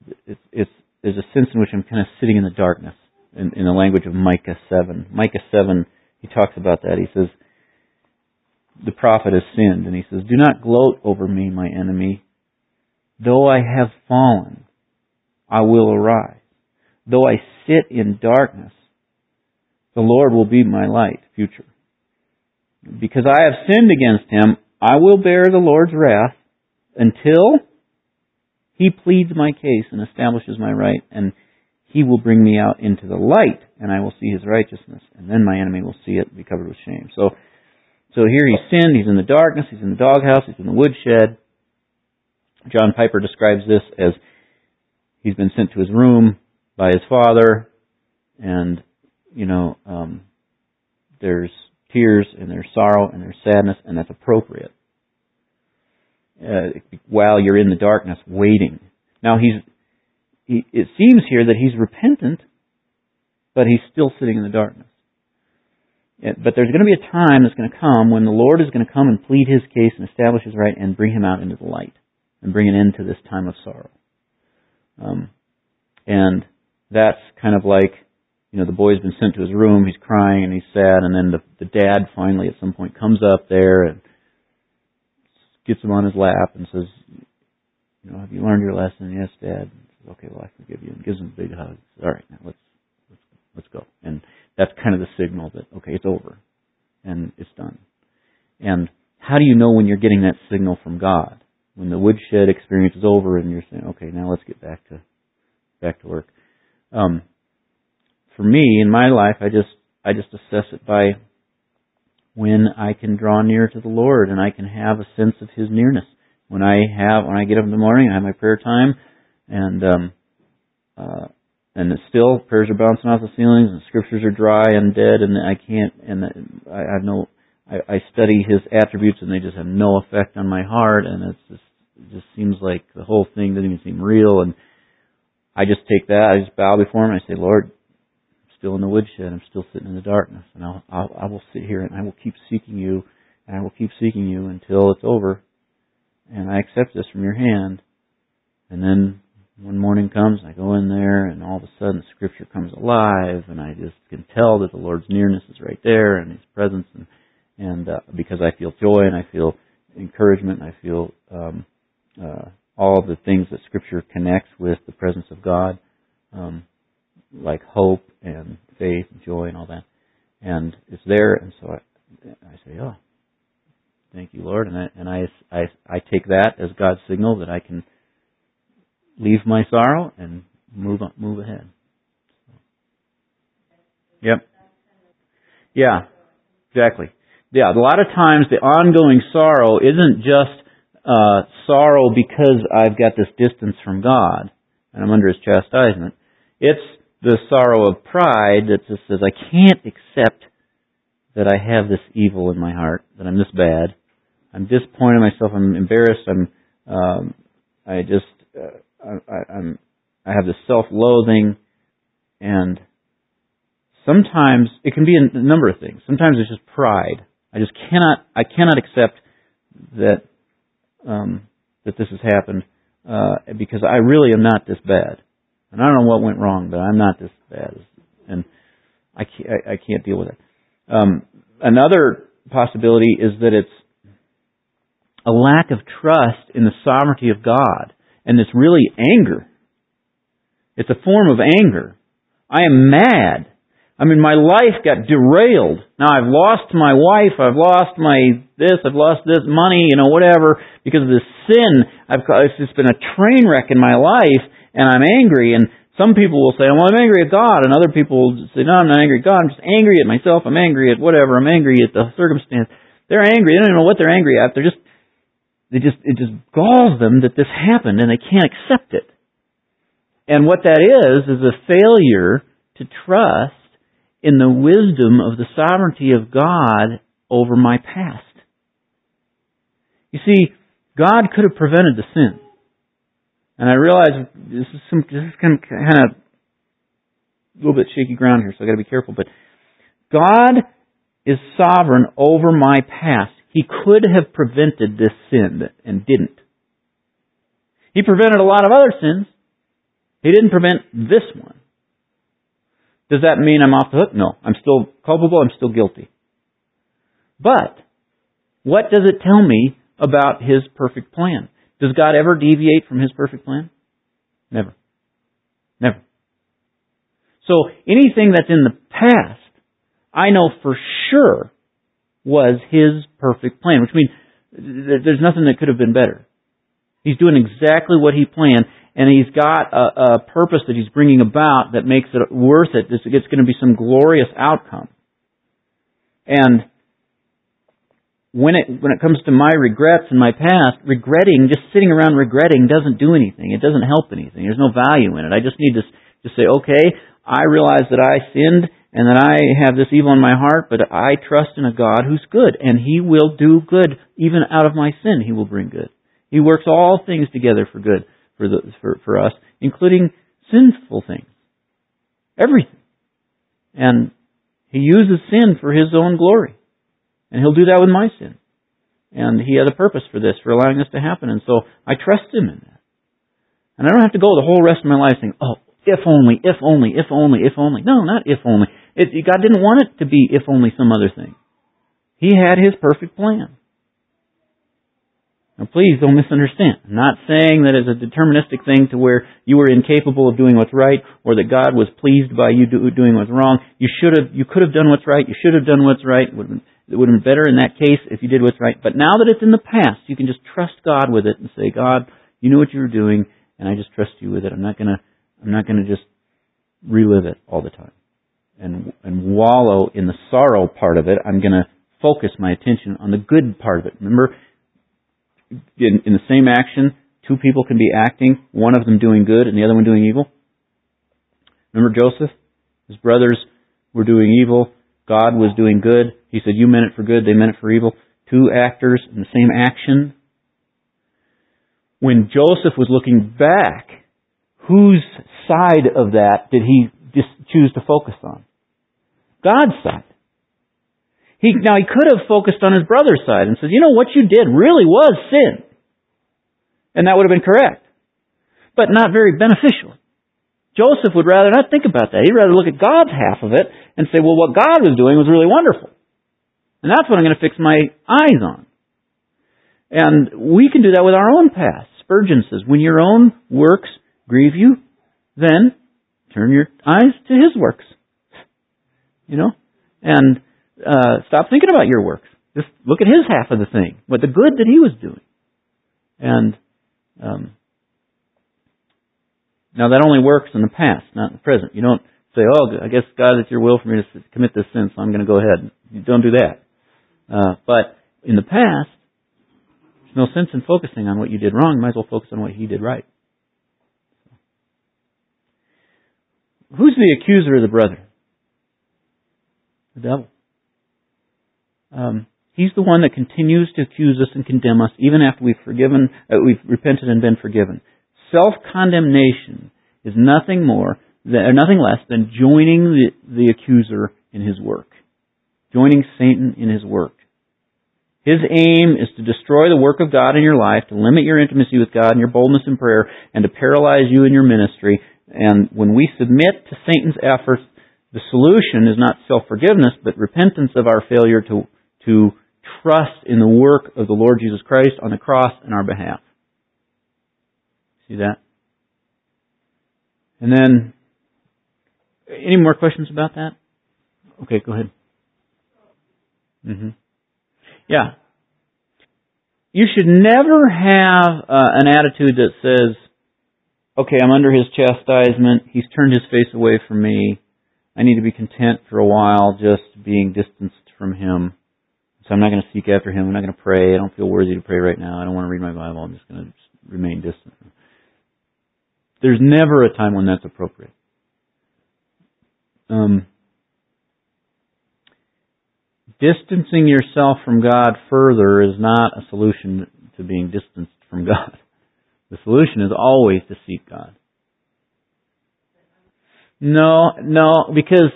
there's a sense in which I'm kind of sitting in the darkness, in the language of Micah 7. Micah 7, he talks about that. He says, the prophet has sinned, and he says, "Do not gloat over me, my enemy. Though I have fallen, I will arise. Though I sit in darkness, the Lord will be my light," future. "Because I have sinned against Him, I will bear the Lord's wrath until He pleads my case and establishes my right, and He will bring me out into the light, and I will see His righteousness, and then my enemy will see it and be covered with shame." So here he's sinned, he's in the darkness, he's in the doghouse, he's in the woodshed. John Piper describes this as he's been sent to his room by his father, and, there's tears, and there's sorrow, and there's sadness, and that's appropriate. While you're in the darkness, waiting. Now, it seems here that he's repentant, but he's still sitting in the darkness. But there's going to be a time that's going to come when the Lord is going to come and plead His case and establish His right and bring him out into the light and bring an end to this time of sorrow. And that's kind of like, the boy's been sent to his room, he's crying and he's sad, and then the dad finally at some point comes up there and gets him on his lap and says, "Have you learned your lesson?" "Yes, Dad." He says, "Okay, well, I forgive you," and gives him a big hug. Says, "All right, now let's go." And that's kind of the signal that, okay, it's over and it's done. And how do you know when you're getting that signal from God? When the woodshed experience is over and you're saying, "Okay, now let's get back to work." For me, in my life, I just assess it by when I can draw near to the Lord and I can have a sense of His nearness. When I get up in the morning, I have my prayer time, and it's still prayers are bouncing off the ceilings, and scriptures are dry and dead, and I study His attributes, and they just have no effect on my heart, and it just seems like the whole thing doesn't even seem real, and I just take that, I just bow before Him, and I say, "Lord, I'm still in the woodshed, I'm still sitting in the darkness, and I will sit here, and I will keep seeking You, and I will keep seeking You until it's over, and I accept this from Your hand." And then one morning comes, and I go in there, and all of a sudden Scripture comes alive, and I just can tell that the Lord's nearness is right there, and His presence, and because I feel joy, and I feel encouragement, and I feel all of the things that Scripture connects with the presence of God, like hope and faith and joy and all that, and it's there, and so I say, "Oh, thank You, Lord," and I take that as God's signal that I can leave my sorrow and move ahead. Yep. Yeah, exactly. Yeah, a lot of times the ongoing sorrow isn't just sorrow because I've got this distance from God and I'm under His chastisement. It's the sorrow of pride that just says, I can't accept that I have this evil in my heart, that I'm this bad. I'm disappointed in myself. I'm embarrassed. I have this self-loathing, and sometimes it can be a number of things. Sometimes it's just pride. I cannot accept that this has happened because I really am not this bad, and I don't know what went wrong, but I'm not this bad, and I can't deal with it. Another possibility is that it's a lack of trust in the sovereignty of God. And it's really anger. It's a form of anger. I am mad. My life got derailed. Now I've lost my wife, I've lost I've lost this money, whatever, because of this sin. It's just been a train wreck in my life, and I'm angry. And some people will say, "Well, I'm angry at God," and other people will say, "No, I'm not angry at God. I'm just angry at myself. I'm angry at whatever. I'm angry at the circumstance." They're angry. They don't even know what they're angry at. It just galls them that this happened, and they can't accept it. And what that is a failure to trust in the wisdom of the sovereignty of God over my past. You see, God could have prevented the sin. And I realize this is kind of a little bit shaky ground here, so I've got to be careful. But God is sovereign over my past. He could have prevented this sin and didn't. He prevented a lot of other sins. He didn't prevent this one. Does that mean I'm off the hook? No. I'm still culpable. I'm still guilty. But what does it tell me about His perfect plan? Does God ever deviate from His perfect plan? Never. Never. So anything that's in the past, I know for sure was His perfect plan, which means there's nothing that could have been better. He's doing exactly what He planned, and He's got a purpose that He's bringing about that makes it worth it. It's going to be some glorious outcome. And when it comes to my regrets in my past, just sitting around regretting doesn't do anything. It doesn't help anything. There's no value in it. I just need to just say, okay, I realize that I sinned and that I have this evil in my heart, but I trust in a God who's good, and He will do good. Even out of my sin, He will bring good. He works all things together for good for us, including sinful things. Everything. And He uses sin for His own glory. And He'll do that with my sin. And He has a purpose for this, for allowing this to happen. And so I trust Him in that. And I don't have to go the whole rest of my life saying, oh, if only, if only, if only, if only. No, not if only. God didn't want it to be if only some other thing. He had His perfect plan. Now please don't misunderstand. I'm not saying that it's a deterministic thing to where you were incapable of doing what's right, or that God was pleased by you doing what's wrong. You could have done what's right. You should have done what's right. It would have been better in that case if you did what's right. But now that it's in the past, you can just trust God with it and say, God, you knew what you were doing, and I just trust you with it. I'm not gonna just relive it all the time and wallow in the sorrow part of it. I'm gonna focus my attention on the good part of it. Remember, in the same action, two people can be acting, one of them doing good and the other one doing evil. Remember Joseph? His brothers were doing evil. God was doing good. He said, you meant it for good, they meant it for evil. Two actors in the same action. When Joseph was looking back, whose side of that did he just choose to focus on? God's side. He could have focused on his brother's side and said, you know, what you did really was sin. And that would have been correct. But not very beneficial. Joseph would rather not think about that. He'd rather look at God's half of it and say, well, what God was doing was really wonderful. And that's what I'm going to fix my eyes on. And we can do that with our own past. Spurgeon says, when your own works grieve you, then turn your eyes to His works. You know? And stop thinking about your works. Just look at His half of the thing, what the good that He was doing. And now that only works in the past, not in the present. You don't say, oh, I guess God, it's your will for me to commit this sin, so I'm going to go ahead. You don't do that. But in the past, there's no sense in focusing on what you did wrong. You might as well focus on what He did right. Who's the accuser of the brother? The devil. He's the one that continues to accuse us and condemn us even after we've repented and been forgiven. Self-condemnation is nothing less than joining the accuser in his work. Joining Satan in his work. His aim is to destroy the work of God in your life, to limit your intimacy with God and your boldness in prayer, and to paralyze you in your ministry. And when we submit to Satan's efforts, the solution is not self-forgiveness, but repentance of our failure to trust in the work of the Lord Jesus Christ on the cross in our behalf. See that? And then, any more questions about that? Okay, go ahead. Yeah. You should never have an attitude that says, okay, I'm under His chastisement, He's turned His face away from me, I need to be content for a while just being distanced from Him. So I'm not going to seek after Him, I'm not going to pray, I don't feel worthy to pray right now, I don't want to read my Bible, I'm just going to remain distant. There's never a time when that's appropriate. Distancing yourself from God further is not a solution to being distanced from God. The solution is always to seek God. No, because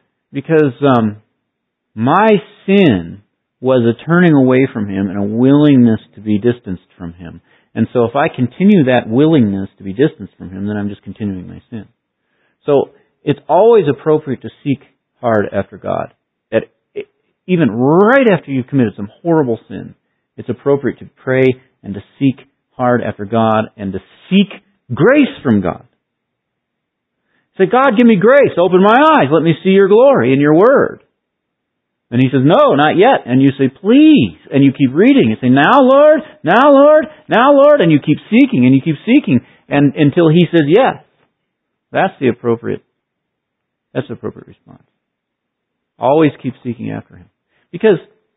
my sin was a turning away from Him and a willingness to be distanced from Him. And so if I continue that willingness to be distanced from Him, then I'm just continuing my sin. So it's always appropriate to seek hard after God. Even right after you've committed some horrible sin, it's appropriate to pray and to seek hard after God and to seek grace from God. Say, God, give me grace. Open my eyes. Let me see your glory in your word. And He says, no, not yet. And you say, please. And you keep reading. You say, now, Lord, now, Lord, now, Lord. And you keep seeking and you keep seeking and until He says yes. That's the appropriate response. Always keep seeking after Him. Because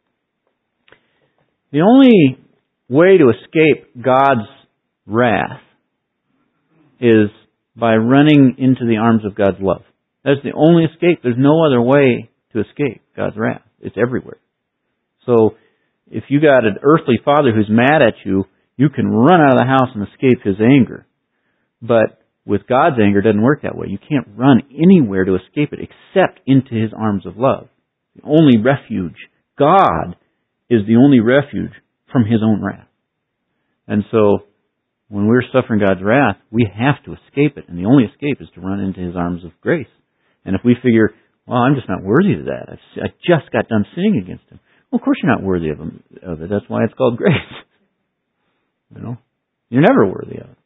the only way to escape God's wrath is by running into the arms of God's love. That's the only escape. There's no other way to escape God's wrath. It's everywhere. So if you got an earthly father who's mad at you, you can run out of the house and escape his anger. But with God's anger, it doesn't work that way. You can't run anywhere to escape it except into His arms of love. The only refuge. God is the only refuge from His own wrath. And so, when we're suffering God's wrath, we have to escape it. And the only escape is to run into His arms of grace. And if we figure, well, I'm just not worthy of that. I just got done sinning against Him. Well, of course you're not worthy of it. That's why it's called grace. You're never worthy of it.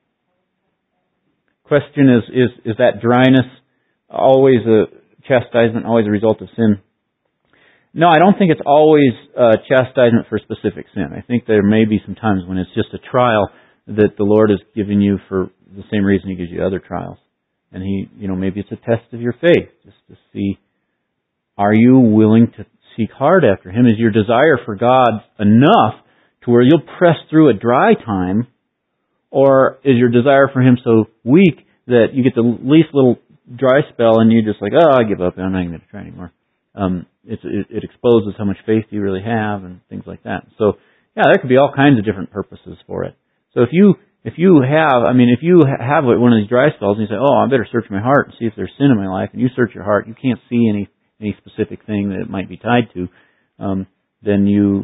Question is that dryness always a chastisement, always a result of sin? No, I don't think it's always chastisement for a specific sin. I think there may be some times when it's just a trial that the Lord has given you for the same reason He gives you other trials. And He, maybe it's a test of your faith, just to see, are you willing to seek hard after Him? Is your desire for God enough to where you'll press through a dry time? Or is your desire for Him so weak that you get the least little dry spell and you're just like, oh, I give up, I'm not even going to try anymore. It exposes how much faith you really have and things like that. So, yeah, there could be all kinds of different purposes for it. So if you have one of these dry spells and you say, oh, I better search my heart and see if there's sin in my life, and you search your heart, you can't see any specific thing that it might be tied to, then you,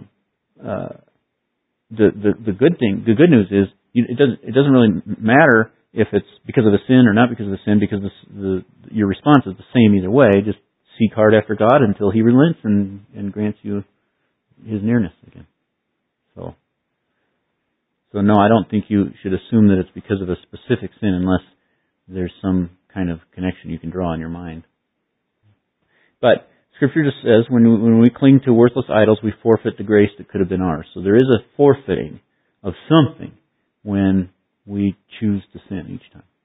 the good news is, it doesn't really matter if it's because of the sin or not because of the sin, because your response is the same either way. Just seek hard after God until He relents and grants you His nearness again. So no, I don't think you should assume that it's because of a specific sin unless there's some kind of connection you can draw in your mind. But Scripture just says when we cling to worthless idols, we forfeit the grace that could have been ours. So there is a forfeiting of something when we choose to sin each time.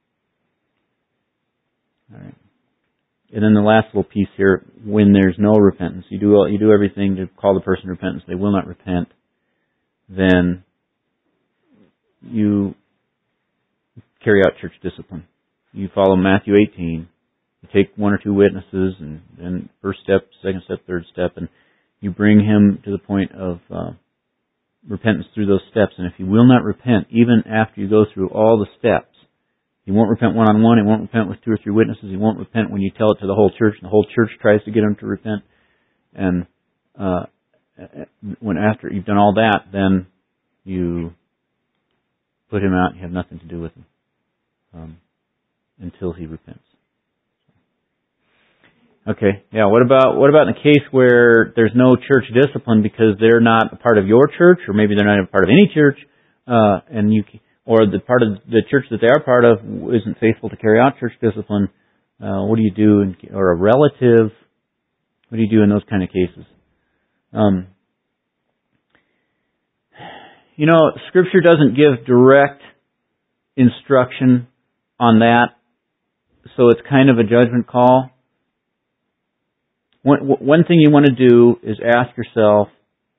All right. And then the last little piece here, when there's no repentance, you do everything to call the person to repentance, they will not repent, then you carry out church discipline. You follow Matthew 18. You take one or two witnesses, and then first step, second step, third step, and you bring him to the point of repentance through those steps. And if he will not repent, even after you go through all the steps, he won't repent one-on-one, he won't repent with two or three witnesses, he won't repent when you tell it to the whole church, and the whole church tries to get him to repent. And when after you've done all that, then you put him out and you have nothing to do with him until he repents. Okay, yeah, what about in a case where there's no church discipline because they're not a part of your church, or maybe they're not a part of any church, or the part of the church that they are part of isn't faithful to carry out church discipline? What do you do? Or a relative? What do you do in those kind of cases? Scripture doesn't give direct instruction on that, so it's kind of a judgment call. One thing you want to do is ask yourself,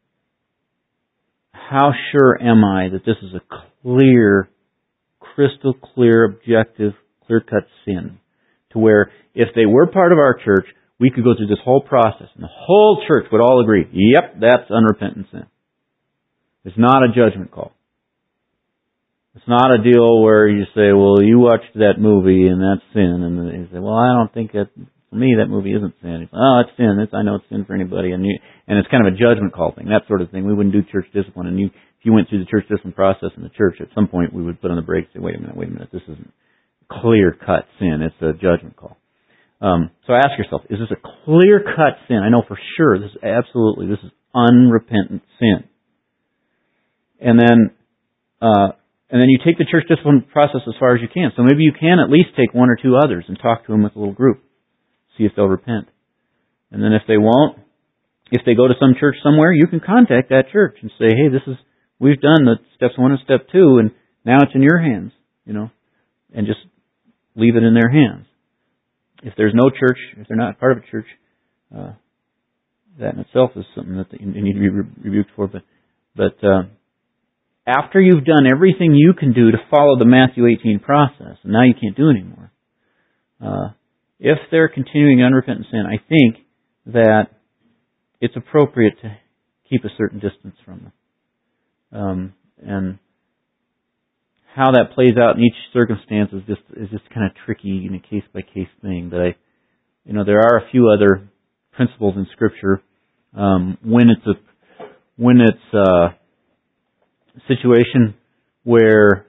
how sure am I that this is a clear, crystal clear, objective, clear-cut sin? To where if they were part of our church, we could go through this whole process and the whole church would all agree, yep, that's unrepentant sin. It's not a judgment call. It's not a deal where you say, well, you watched that movie and that's sin. And then you say, well, I don't think that, for me, that movie isn't sin. Oh, it's sin. I know it's sin for anybody. And it's kind of a judgment call thing, that sort of thing. We wouldn't do church discipline. And if you went through the church discipline process in the church, at some point we would put on the brakes and say, wait a minute, this isn't clear-cut sin. It's a judgment call. So ask yourself, is this a clear-cut sin? I know for sure this is unrepentant sin. And then you take the church discipline process as far as you can. So maybe you can at least take one or two others and talk to them with a little group. See if they'll repent. And then if they won't, if they go to some church somewhere, you can contact that church and say, hey, we've done the steps 1 and step 2, and now it's in your hands, and just leave it in their hands. If there's no church, if they're not part of a church, that in itself is something that you need to be rebuked for. But after you've done everything you can do to follow the Matthew 18 process, and now you can't do anymore, if they're continuing unrepentant sin, I think that it's appropriate to keep a certain distance from them. And how that plays out in each circumstance is just kind of tricky in a case-by-case thing. But there are a few other principles in Scripture when it's a situation where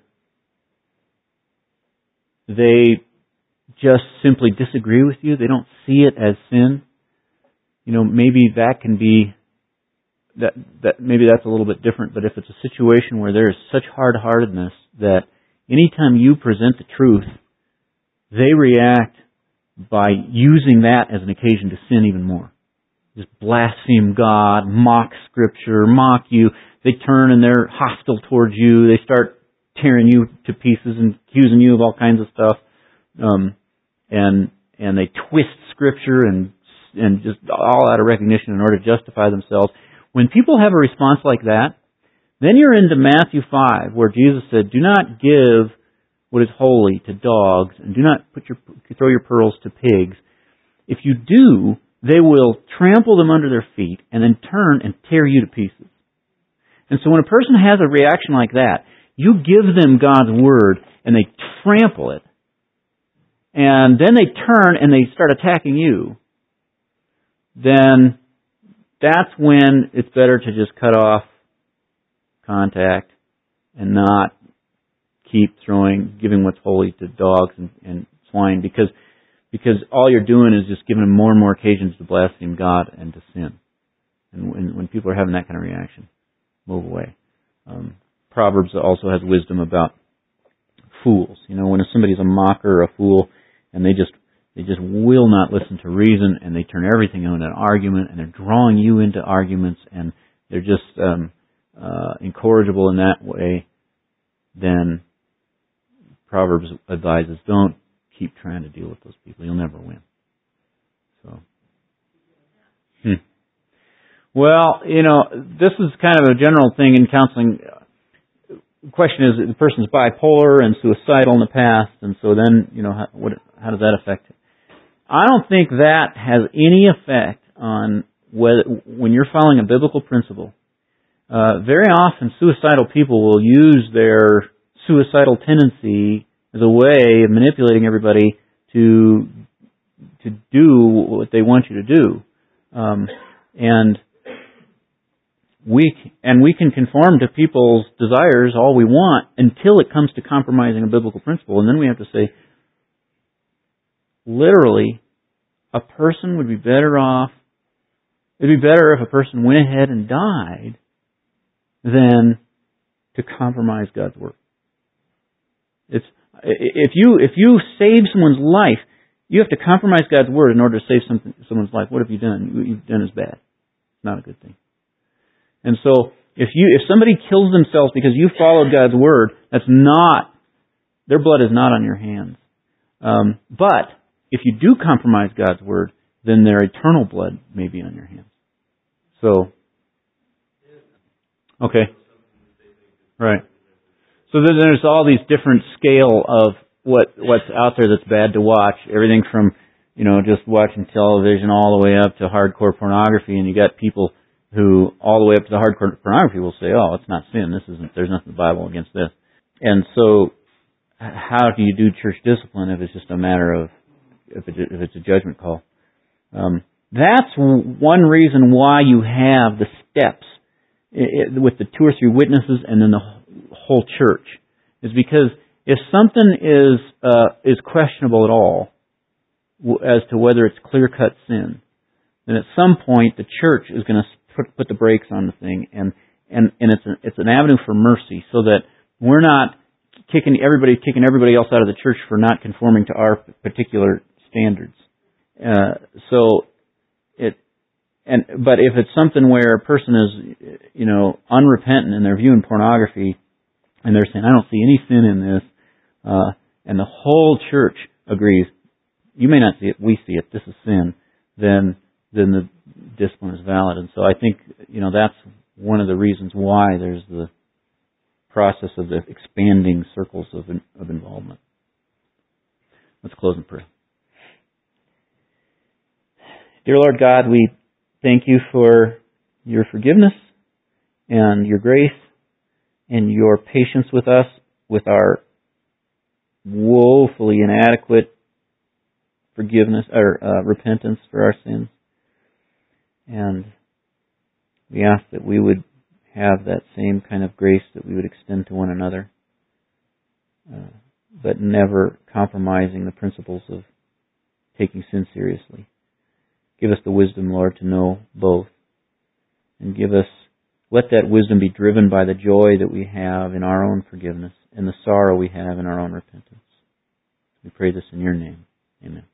they just simply disagree with you, they don't see it as sin. Maybe that can be that maybe that's a little bit different. But if it's a situation where there is such hard-heartedness that anytime you present the truth, they react by using that as an occasion to sin even more. Just blaspheme God, mock Scripture, mock you. They turn and they're hostile towards you. They start tearing you to pieces and accusing you of all kinds of stuff. And they twist Scripture and just all out of recognition in order to justify themselves. When people have a response like that, then you're into Matthew 5, where Jesus said, do not give what is holy to dogs, and do not throw your pearls to pigs. If you do, they will trample them under their feet and then turn and tear you to pieces. And so when a person has a reaction like that, you give them God's Word and they trample it, and then they turn and they start attacking you, then that's when it's better to just cut off contact and not keep giving what's holy to dogs and swine, because all you're doing is just giving them more and more occasions to blaspheme God and to sin. And when people are having that kind of reaction, move away. Proverbs also has wisdom about fools. When somebody's a mocker or a fool, and they just will not listen to reason, and they turn everything into an argument, and they're drawing you into arguments, and they're just incorrigible in that way, then Proverbs advises, don't keep trying to deal with those people. You'll never win. So, Well, this is kind of a general thing in counseling. The question is, the person's bipolar and suicidal in the past, and so then, how does that affect it? I don't think that has any effect on when you're following a biblical principle. Very often, suicidal people will use their suicidal tendency as a way of manipulating everybody to do what they want you to do, and we can conform to people's desires all we want until it comes to compromising a biblical principle, and then we have to say, literally, a person would be better off. It'd be better if a person went ahead and died than to compromise God's Word. If you save someone's life, you have to compromise God's Word in order to save someone's life. What have you done? What you've done is bad. It's not a good thing. And so, if somebody kills themselves because you followed God's Word, their blood is not on your hands. But if you do compromise God's Word, then their eternal blood may be on your hands. So, okay. Right. So then there's all these different scale of what's out there that's bad to watch. Everything from, just watching television all the way up to hardcore pornography, and you got people who all the way up to the hardcore pornography will say, oh, it's not sin. There's nothing in the Bible against this. And so, how do you do church discipline if it's just a matter of, if it's a judgment call? That's one reason why you have the steps with the 2 or 3 witnesses and then the whole church, is because if something is questionable at all as to whether it's clear-cut sin, then at some point the church is going to put the brakes on the thing, and it's an avenue for mercy, so that we're not kicking everybody else out of the church for not conforming to our particular standards. But if it's something where a person is, unrepentant and they're viewing pornography and they're saying, I don't see any sin in this, and the whole church agrees, you may not see it, we see it, this is sin, then the discipline is valid. And so I think, that's one of the reasons why there's the process of the expanding circles of involvement. Let's close in prayer. Dear Lord God, we thank you for your forgiveness and your grace and your patience with us, with our woefully inadequate forgiveness or repentance for our sins. And we ask that we would have that same kind of grace that we would extend to one another, but never compromising the principles of taking sin seriously. Give us the wisdom, Lord, to know both. And let that wisdom be driven by the joy that we have in our own forgiveness and the sorrow we have in our own repentance. We pray this in your name. Amen.